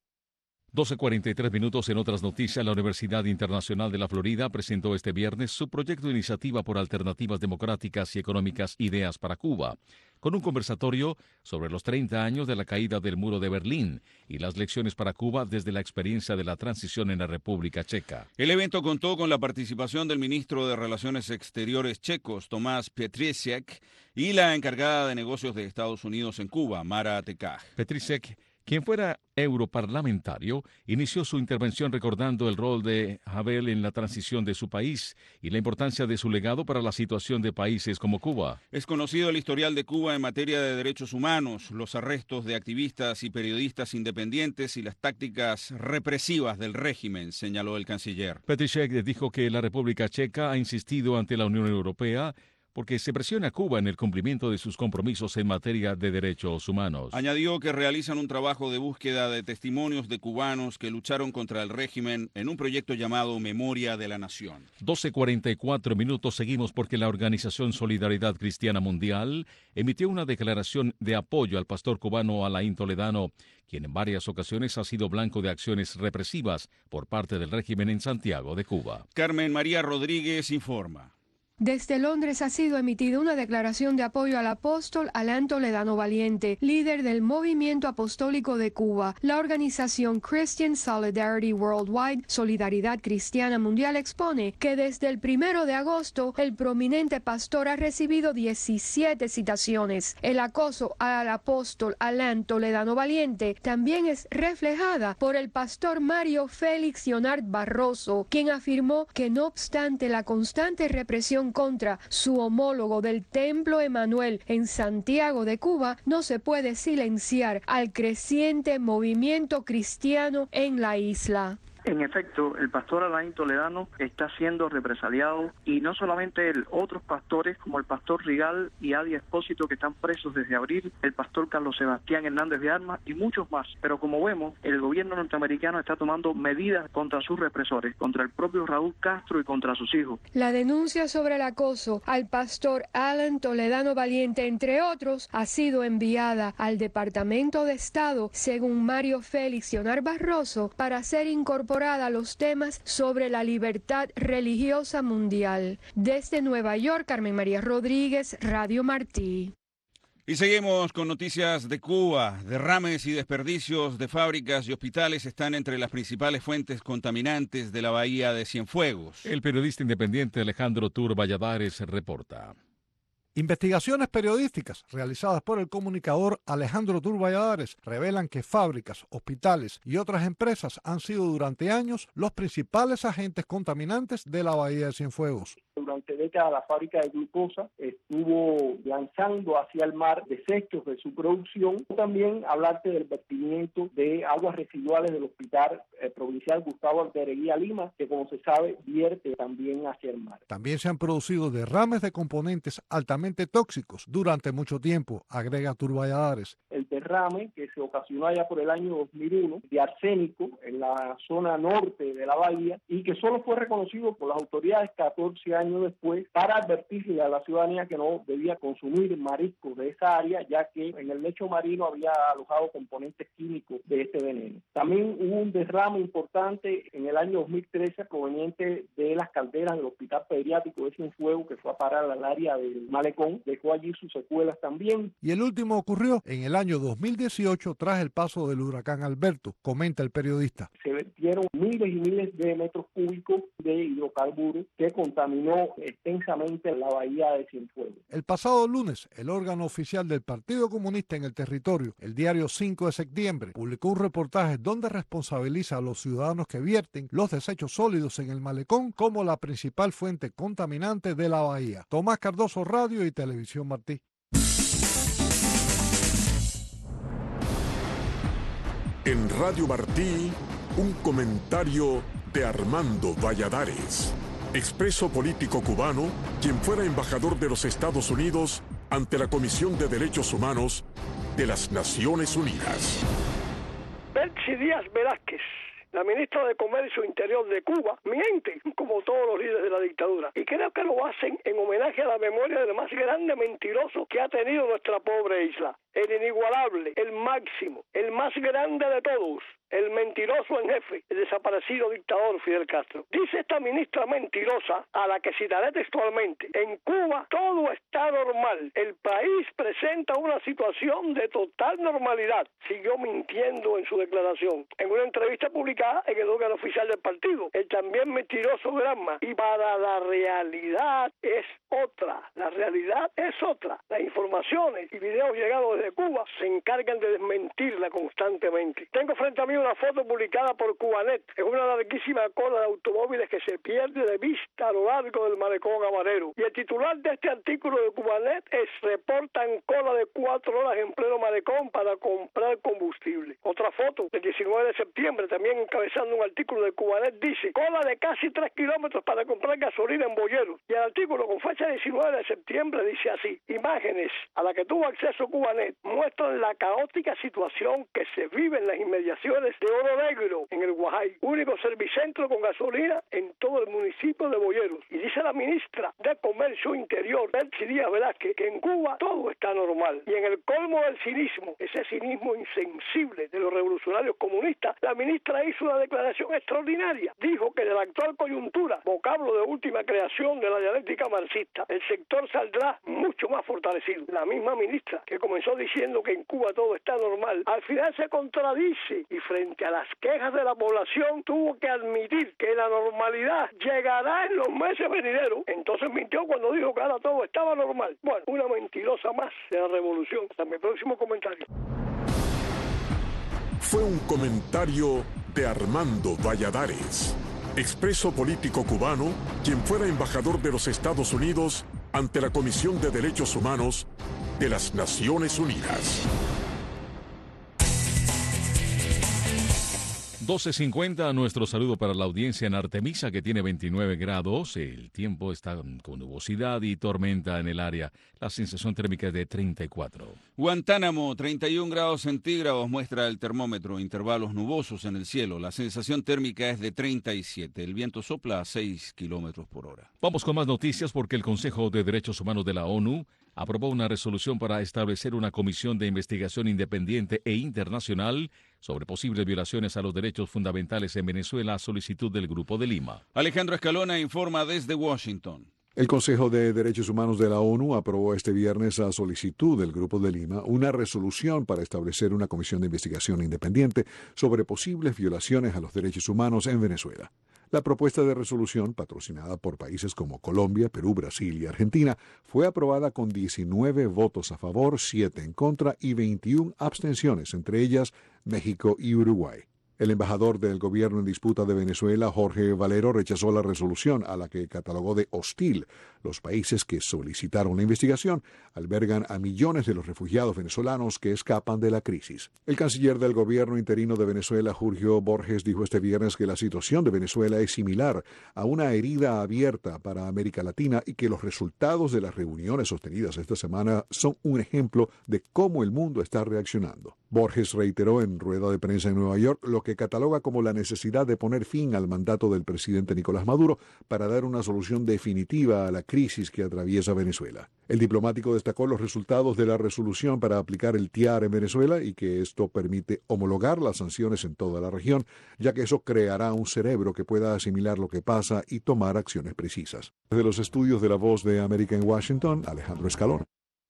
12:43. En otras noticias, la Universidad Internacional de la Florida presentó este viernes su proyecto de iniciativa por alternativas democráticas y económicas, Ideas para Cuba, con un conversatorio sobre los 30 años de la caída del muro de Berlín y las lecciones para Cuba desde la experiencia de la transición en la República Checa. El evento contó con la participación del ministro de Relaciones Exteriores checos, Tomás Petříček, y la encargada de negocios de Estados Unidos en Cuba, Mara Tekaj. Petříček, Quien fuera europarlamentario, inició su intervención recordando el rol de Havel en la transición de su país y la importancia de su legado para la situación de países como Cuba. Es conocido el historial de Cuba en materia de derechos humanos, los arrestos de activistas y periodistas independientes y las tácticas represivas del régimen, señaló el canciller. Petříček dijo que la República Checa ha insistido ante la Unión Europea porque se presiona a Cuba en el cumplimiento de sus compromisos en materia de derechos humanos. Añadió que realizan un trabajo de búsqueda de testimonios de cubanos que lucharon contra el régimen en un proyecto llamado Memoria de la Nación. 12:44 seguimos porque la organización Solidaridad Cristiana Mundial emitió una declaración de apoyo al pastor cubano Alain Toledano, quien en varias ocasiones ha sido blanco de acciones represivas por parte del régimen en Santiago de Cuba. Carmen María Rodríguez informa. Desde Londres ha sido emitida una declaración de apoyo al apóstol Alain Toledano Valiente, líder del Movimiento Apostólico de Cuba. La organización Christian Solidarity Worldwide, Solidaridad Cristiana Mundial, expone que desde el 1 de agosto el prominente pastor ha recibido 17 citaciones. El acoso al apóstol Alain Toledano Valiente también es reflejada por el pastor Mario Félix Leonard Barroso, quien afirmó que no obstante la constante represión contra su homólogo del Templo Emanuel en Santiago de Cuba, no se puede silenciar al creciente movimiento cristiano en la isla. En efecto, el pastor Alain Toledano está siendo represaliado y no solamente él, otros pastores como el pastor Rigal y Adi Espósito que están presos desde abril, el pastor Carlos Sebastián Hernández de Armas y muchos más. Pero como vemos, el gobierno norteamericano está tomando medidas contra sus represores, contra el propio Raúl Castro y contra sus hijos. La denuncia sobre el acoso al pastor Alain Toledano Valiente, entre otros, ha sido enviada al Departamento de Estado, según Mario Félix Leonard Barroso, para ser incorporada a los temas sobre la libertad religiosa mundial. Desde Nueva York, Carmen María Rodríguez, Radio Martí. Y seguimos con noticias de Cuba. Derrames y desperdicios de fábricas y hospitales están entre las principales fuentes contaminantes de la bahía de Cienfuegos. El periodista independiente Alejandro Tur Valladares reporta. Investigaciones periodísticas realizadas por el comunicador Alejandro Tur Valladares revelan que fábricas, hospitales y otras empresas han sido durante años los principales agentes contaminantes de la bahía de Cienfuegos. Durante décadas la fábrica de glucosa estuvo lanzando hacia el mar desechos de su producción. También hablarte del vertimiento de aguas residuales del Hospital Provincial Gustavo Altereguía Lima, que como se sabe vierte también hacia el mar. También se han producido derrames de componentes altamente tóxicos durante mucho tiempo, agrega Tur Valladares. El derrame que se ocasionó allá por el año 2001 de arsénico en la zona norte de la bahía y que solo fue reconocido por las autoridades 14 años después para advertirle a la ciudadanía que no debía consumir mariscos de esa área, ya que en el lecho marino había alojado componentes químicos de este veneno. También hubo un derrame importante en el año 2013 proveniente de las calderas del Hospital Pediátrico de Cienfuegos, que fue a parar al área del malecón, dejó allí sus secuelas también. Y el último ocurrió en el año 2018 tras el paso del huracán Alberto, comenta el periodista. Se vertieron miles y miles de metros cúbicos de hidrocarburos que contaminó extensamente la bahía de Cienfuegos. El pasado lunes, el órgano oficial del Partido Comunista en el territorio, el diario 5 de septiembre, publicó un reportaje donde responsabiliza a los ciudadanos que vierten los desechos sólidos en el malecón como la principal fuente contaminante de la bahía. Tomás Cardoso, Radio y Televisión Martí. En Radio Martí, un comentario de Armando Valladares, expreso político cubano, quien fuera embajador de los Estados Unidos ante la Comisión de Derechos Humanos de las Naciones Unidas. Betsy Díaz Velázquez, la ministra de Comercio Interior de Cuba, miente como todos los líderes de la dictadura. Y creo que lo hacen en homenaje a la memoria del más grande mentiroso que ha tenido nuestra pobre isla. El inigualable, el máximo, el más grande de todos, el mentiroso en jefe, el desaparecido dictador Fidel Castro. Dice esta ministra mentirosa, a la que citaré textualmente: en Cuba todo está normal, el país presenta una situación de total normalidad. Siguió mintiendo en su declaración. En una entrevista publicada en el órgano oficial del partido, el también mentiroso Granma: y para la realidad es otra, la realidad es otra. Las informaciones y videos llegados desde Cuba se encargan de desmentirla constantemente. Tengo frente a mí una foto publicada por Cubanet. Es una larguísima cola de automóviles que se pierde de vista a lo largo del malecón Habanero. Y el titular de este artículo de Cubanet es: reportan cola de 4 horas en pleno malecón para comprar combustible. Otra foto del 19 de septiembre, también encabezando un artículo de Cubanet, dice: cola de casi 3 kilómetros para comprar gasolina en Boyeros. Y el artículo con fecha 19 de septiembre dice así: imágenes a la que tuvo acceso Cubanet muestran la caótica situación que se vive en las inmediaciones de Oro Negro, en el Guajay, único servicentro con gasolina en todo el municipio de Boyeros. Y dice la ministra de Comercio Interior, Betsy Díaz Velázquez, que en Cuba todo está normal. Y en el colmo del cinismo, ese cinismo insensible de los revolucionarios comunistas, la ministra hizo una declaración extraordinaria. Dijo que de la actual coyuntura, vocablo de última creación de la dialéctica marxista, el sector saldrá mucho más fortalecido. La misma ministra, que comenzó diciendo que en Cuba todo está normal, al final se contradice y frente a las quejas de la población tuvo que admitir que la normalidad llegará en los meses venideros. Entonces mintió cuando dijo que ahora todo estaba normal. Bueno, una mentirosa más de la revolución. Hasta mi próximo comentario. Fue un comentario de Armando Valladares, expreso político cubano, quien fuera embajador de los Estados Unidos ante la Comisión de Derechos Humanos de las Naciones Unidas. 12:50, nuestro saludo para la audiencia en Artemisa, que tiene 29 grados. El tiempo está con nubosidad y tormenta en el área. La sensación térmica es de 34. Guantánamo, 31 grados centígrados muestra el termómetro. Intervalos nubosos en el cielo. La sensación térmica es de 37. El viento sopla a 6 kilómetros por hora. Vamos con más noticias porque el Consejo de Derechos Humanos de la ONU aprobó una resolución para establecer una comisión de investigación independiente e internacional sobre posibles violaciones a los derechos fundamentales en Venezuela a solicitud del Grupo de Lima. Alejandro Escalona informa desde Washington. El Consejo de Derechos Humanos de la ONU aprobó este viernes a solicitud del Grupo de Lima una resolución para establecer una comisión de investigación independiente sobre posibles violaciones a los derechos humanos en Venezuela. La propuesta de resolución, patrocinada por países como Colombia, Perú, Brasil y Argentina, fue aprobada con 19 votos a favor, 7 en contra y 21 abstenciones, entre ellas México y Uruguay. El embajador del gobierno en disputa de Venezuela, Jorge Valero, rechazó la resolución, a la que catalogó de hostil. Los países que solicitaron la investigación albergan a millones de los refugiados venezolanos que escapan de la crisis. El canciller del gobierno interino de Venezuela, Julio Borges, dijo este viernes que la situación de Venezuela es similar a una herida abierta para América Latina y que los resultados de las reuniones sostenidas esta semana son un ejemplo de cómo el mundo está reaccionando. Borges reiteró en rueda de prensa en Nueva York lo que cataloga como la necesidad de poner fin al mandato del presidente Nicolás Maduro para dar una solución definitiva a la crisis que atraviesa Venezuela. El diplomático destacó los resultados de la resolución para aplicar el TIAR en Venezuela y que esto permite homologar las sanciones en toda la región, ya que eso creará un cerebro que pueda asimilar lo que pasa y tomar acciones precisas. Desde los estudios de La Voz de América en Washington, Alejandro Escalona.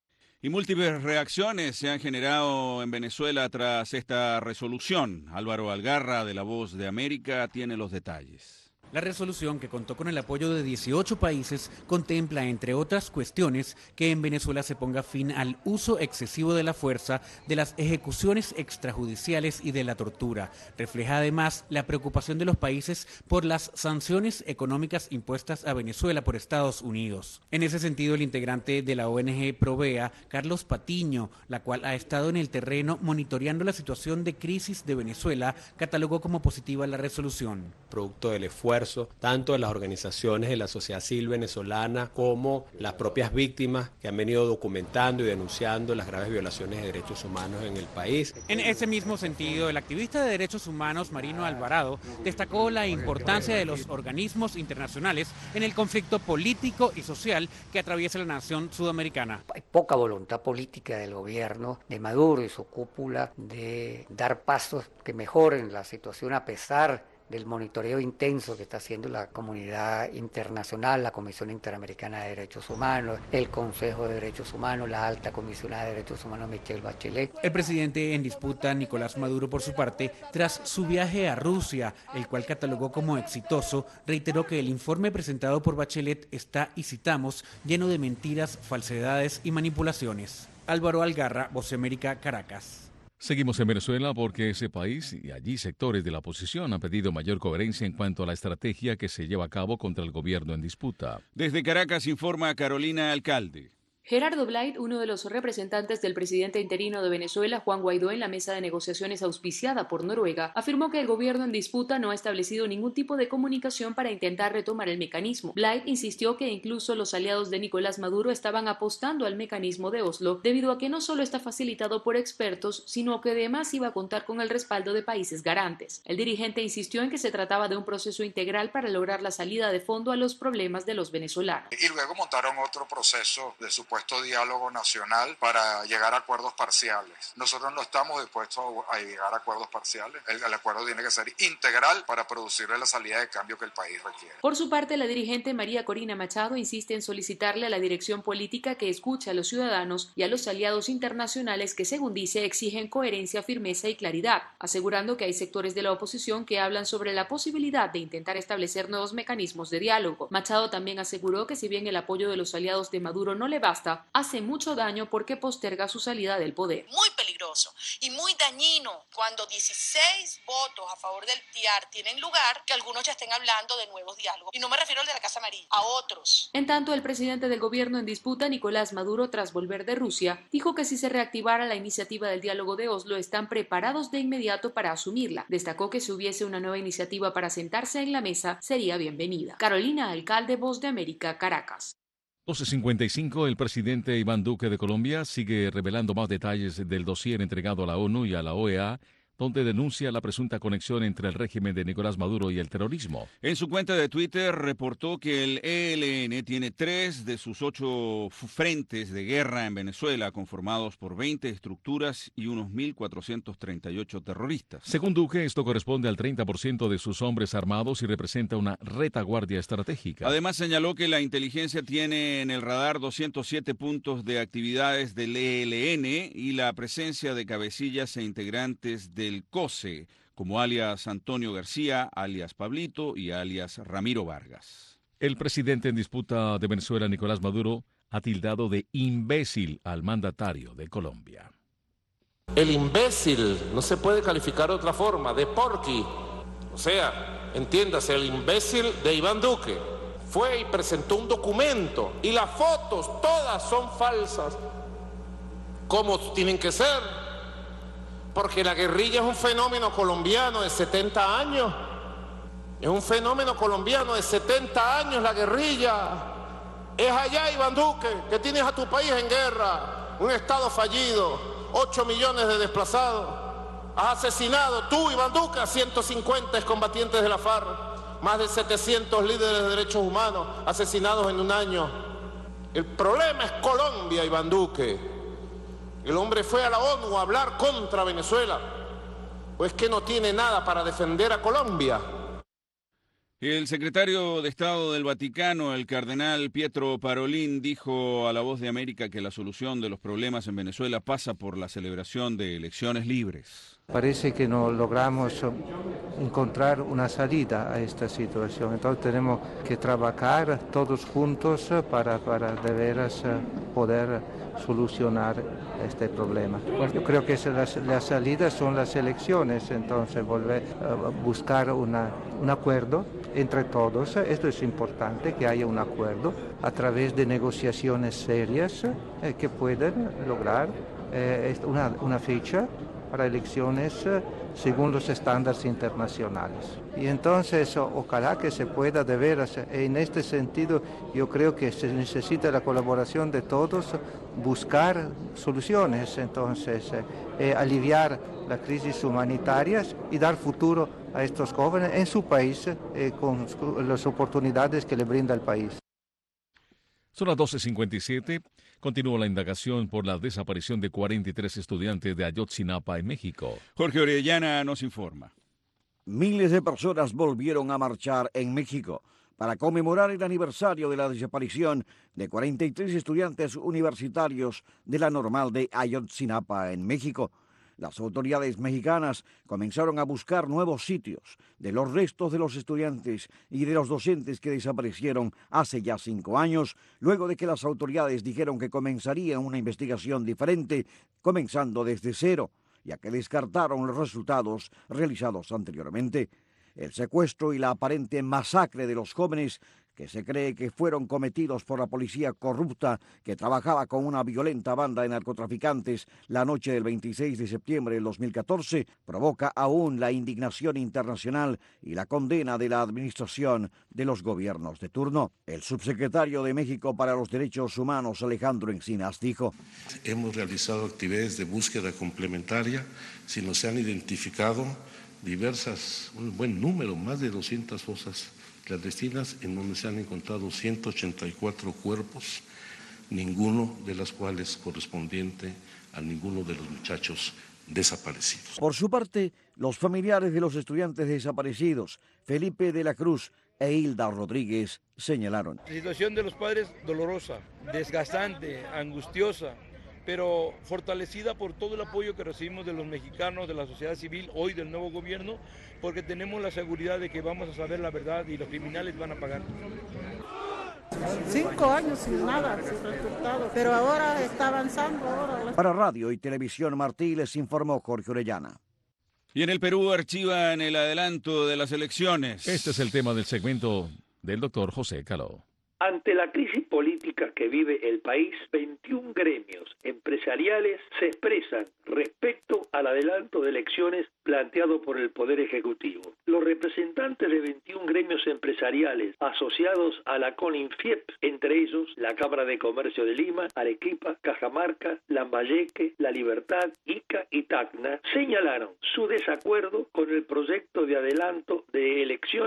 Y múltiples reacciones se han generado en Venezuela tras esta resolución. Álvaro Algarra, de La Voz de América, tiene los detalles. La resolución, que contó con el apoyo de 18 países, contempla, entre otras cuestiones, que en Venezuela se ponga fin al uso excesivo de la fuerza, de las ejecuciones extrajudiciales y de la tortura. Refleja además la preocupación de los países por las sanciones económicas impuestas a Venezuela por Estados Unidos. En ese sentido, el integrante de la ONG Provea, Carlos Patiño, la cual ha estado en el terreno monitoreando la situación de crisis de Venezuela, catalogó como positiva la resolución. Producto del esfuerzo esfuerzo tanto de las organizaciones de la sociedad civil venezolana como las propias víctimas que han venido documentando y denunciando las graves violaciones de derechos humanos en el país. En ese mismo sentido, el activista de derechos humanos Marino Alvarado destacó la importancia de los organismos internacionales en el conflicto político y social que atraviesa la nación sudamericana. Hay poca voluntad política del gobierno de Maduro y su cúpula de dar pasos que mejoren la situación a pesar del monitoreo intenso que está haciendo la comunidad internacional, la Comisión Interamericana de Derechos Humanos, el Consejo de Derechos Humanos, la alta comisionada de Derechos Humanos Michelle Bachelet. El presidente en disputa, Nicolás Maduro, por su parte, tras su viaje a Rusia, el cual catalogó como exitoso, reiteró que el informe presentado por Bachelet está, y citamos, lleno de mentiras, falsedades y manipulaciones. Álvaro Algarra, Voz de América, Caracas. Seguimos en Venezuela porque ese país y allí sectores de la oposición han pedido mayor coherencia en cuanto a la estrategia que se lleva a cabo contra el gobierno en disputa. Desde Caracas informa Carolina Alcalde. Gerardo Blait, uno de los representantes del presidente interino de Venezuela, Juan Guaidó, en la mesa de negociaciones auspiciada por Noruega, afirmó que el gobierno en disputa no ha establecido ningún tipo de comunicación para intentar retomar el mecanismo. Blait insistió que incluso los aliados de Nicolás Maduro estaban apostando al mecanismo de Oslo, debido a que no solo está facilitado por expertos, sino que además iba a contar con el respaldo de países garantes. El dirigente insistió en que se trataba de un proceso integral para lograr la salida de fondo a los problemas de los venezolanos. Y luego montaron otro proceso de supuesto diálogo nacional para llegar a acuerdos parciales. Nosotros no estamos dispuestos a llegar a acuerdos parciales. El acuerdo tiene que ser integral para producirle la salida de cambio que el país requiere. Por su parte, la dirigente María Corina Machado insiste en solicitarle a la dirección política que escuche a los ciudadanos y a los aliados internacionales que, según dice, exigen coherencia, firmeza y claridad, asegurando que hay sectores de la oposición que hablan sobre la posibilidad de intentar establecer nuevos mecanismos de diálogo. Machado también aseguró que si bien el apoyo de los aliados de Maduro no le basta, hace mucho daño porque posterga su salida del poder. Muy peligroso y muy dañino cuando 16 votos a favor del TIAR tienen lugar, que algunos ya estén hablando de nuevos diálogos. Y no me refiero al de la Casa Amarilla, a otros. En tanto, el presidente del gobierno en disputa, Nicolás Maduro, tras volver de Rusia, dijo que si se reactivara la iniciativa del diálogo de Oslo, están preparados de inmediato para asumirla. Destacó que si hubiese una nueva iniciativa para sentarse en la mesa, sería bienvenida. Carolina Alcalde, Voz de América, Caracas. 12:55, el presidente Iván Duque de Colombia sigue revelando más detalles del dossier entregado a la ONU y a la OEA, donde denuncia la presunta conexión entre el régimen de Nicolás Maduro y el terrorismo. En su cuenta de Twitter reportó que el ELN tiene 3 de sus 8 frentes de guerra en Venezuela, conformados por 20 estructuras y unos 1.438 terroristas. Según Duque, esto corresponde al 30% de sus hombres armados y representa una retaguardia estratégica. Además, señaló que la inteligencia tiene en el radar 207 puntos de actividades del ELN y la presencia de cabecillas e integrantes del COSE, como alias Antonio García, alias Pablito y alias Ramiro Vargas. El presidente en disputa de Venezuela, Nicolás Maduro, ha tildado de imbécil al mandatario de Colombia. El imbécil no se puede calificar de otra forma, de porqui. O sea, entiéndase, el imbécil de Iván Duque fue y presentó un documento y las fotos todas son falsas, como tienen que ser. Porque la guerrilla es un fenómeno colombiano de 70 años. Es un fenómeno colombiano de 70 años la guerrilla. Es allá, Iván Duque, que tienes a tu país en guerra, un estado fallido, 8 millones de desplazados. Has asesinado tú, Iván Duque, a 150 excombatientes de la FARC, más de 700 líderes de derechos humanos asesinados en un año. El problema es Colombia, Iván Duque. El hombre fue a la ONU a hablar contra Venezuela, pues que no tiene nada para defender a Colombia. El secretario de Estado del Vaticano, el cardenal Pietro Parolin, dijo a La Voz de América que la solución de los problemas en Venezuela pasa por la celebración de elecciones libres. Parece que no logramos encontrar una salida a esta situación, entonces tenemos que trabajar todos juntos para de veras poder solucionar este problema. Yo creo que las salidas son las elecciones, entonces volver a buscar un acuerdo entre todos. Esto es importante, que haya un acuerdo a través de negociaciones serias que puedan lograr una fecha para elecciones según los estándares internacionales. Y entonces ojalá que se pueda de veras, en este sentido yo creo que se necesita la colaboración de todos, buscar soluciones, entonces aliviar las crisis humanitarias y dar futuro a estos jóvenes en su país con las oportunidades que le brinda el país. Son las 12:57. Continúa la indagación por la desaparición de 43 estudiantes de Ayotzinapa en México. Jorge Orellana nos informa. Miles de personas volvieron a marchar en México para conmemorar el aniversario de la desaparición de 43 estudiantes universitarios de la Normal de Ayotzinapa en México. Las autoridades mexicanas comenzaron a buscar nuevos sitios de los restos de los estudiantes y de los docentes que desaparecieron hace ya 5 años, luego de que las autoridades dijeron que comenzarían una investigación diferente, comenzando desde cero, ya que descartaron los resultados realizados anteriormente. El secuestro y la aparente masacre de los jóvenes, que se cree que fueron cometidos por la policía corrupta que trabajaba con una violenta banda de narcotraficantes la noche del 26 de septiembre del 2014, provoca aún la indignación internacional y la condena de la administración de los gobiernos de turno. El subsecretario de México para los Derechos Humanos, Alejandro Encinas, dijo: hemos realizado actividades de búsqueda complementaria, si nos han identificado un buen número, más de 200 fosas clandestinas, en donde se han encontrado 184 cuerpos, ninguno de los cuales correspondiente a ninguno de los muchachos desaparecidos. Por su parte, los familiares de los estudiantes desaparecidos, Felipe de la Cruz e Hilda Rodríguez, señalaron: la situación de los padres dolorosa, desgastante, angustiosa, pero fortalecida por todo el apoyo que recibimos de los mexicanos, de la sociedad civil, hoy del nuevo gobierno, porque tenemos la seguridad de que vamos a saber la verdad y los criminales van a pagar. 5 años sin nada, sin resultado, pero ahora está avanzando. Para Radio y Televisión Martí les informó Jorge Orellana. Y en el Perú archivan el adelanto de las elecciones. Este es el tema del segmento del doctor José Caló. Ante la crisis política que vive el país, 21 gremios empresariales se expresan respecto al adelanto de elecciones planteado por el Poder Ejecutivo. Los representantes de 21 gremios empresariales asociados a la CONINFIEP, entre ellos la Cámara de Comercio de Lima, Arequipa, Cajamarca, Lambayeque, La Libertad, Ica y Tacna, señalaron su desacuerdo con el proyecto de adelanto de elecciones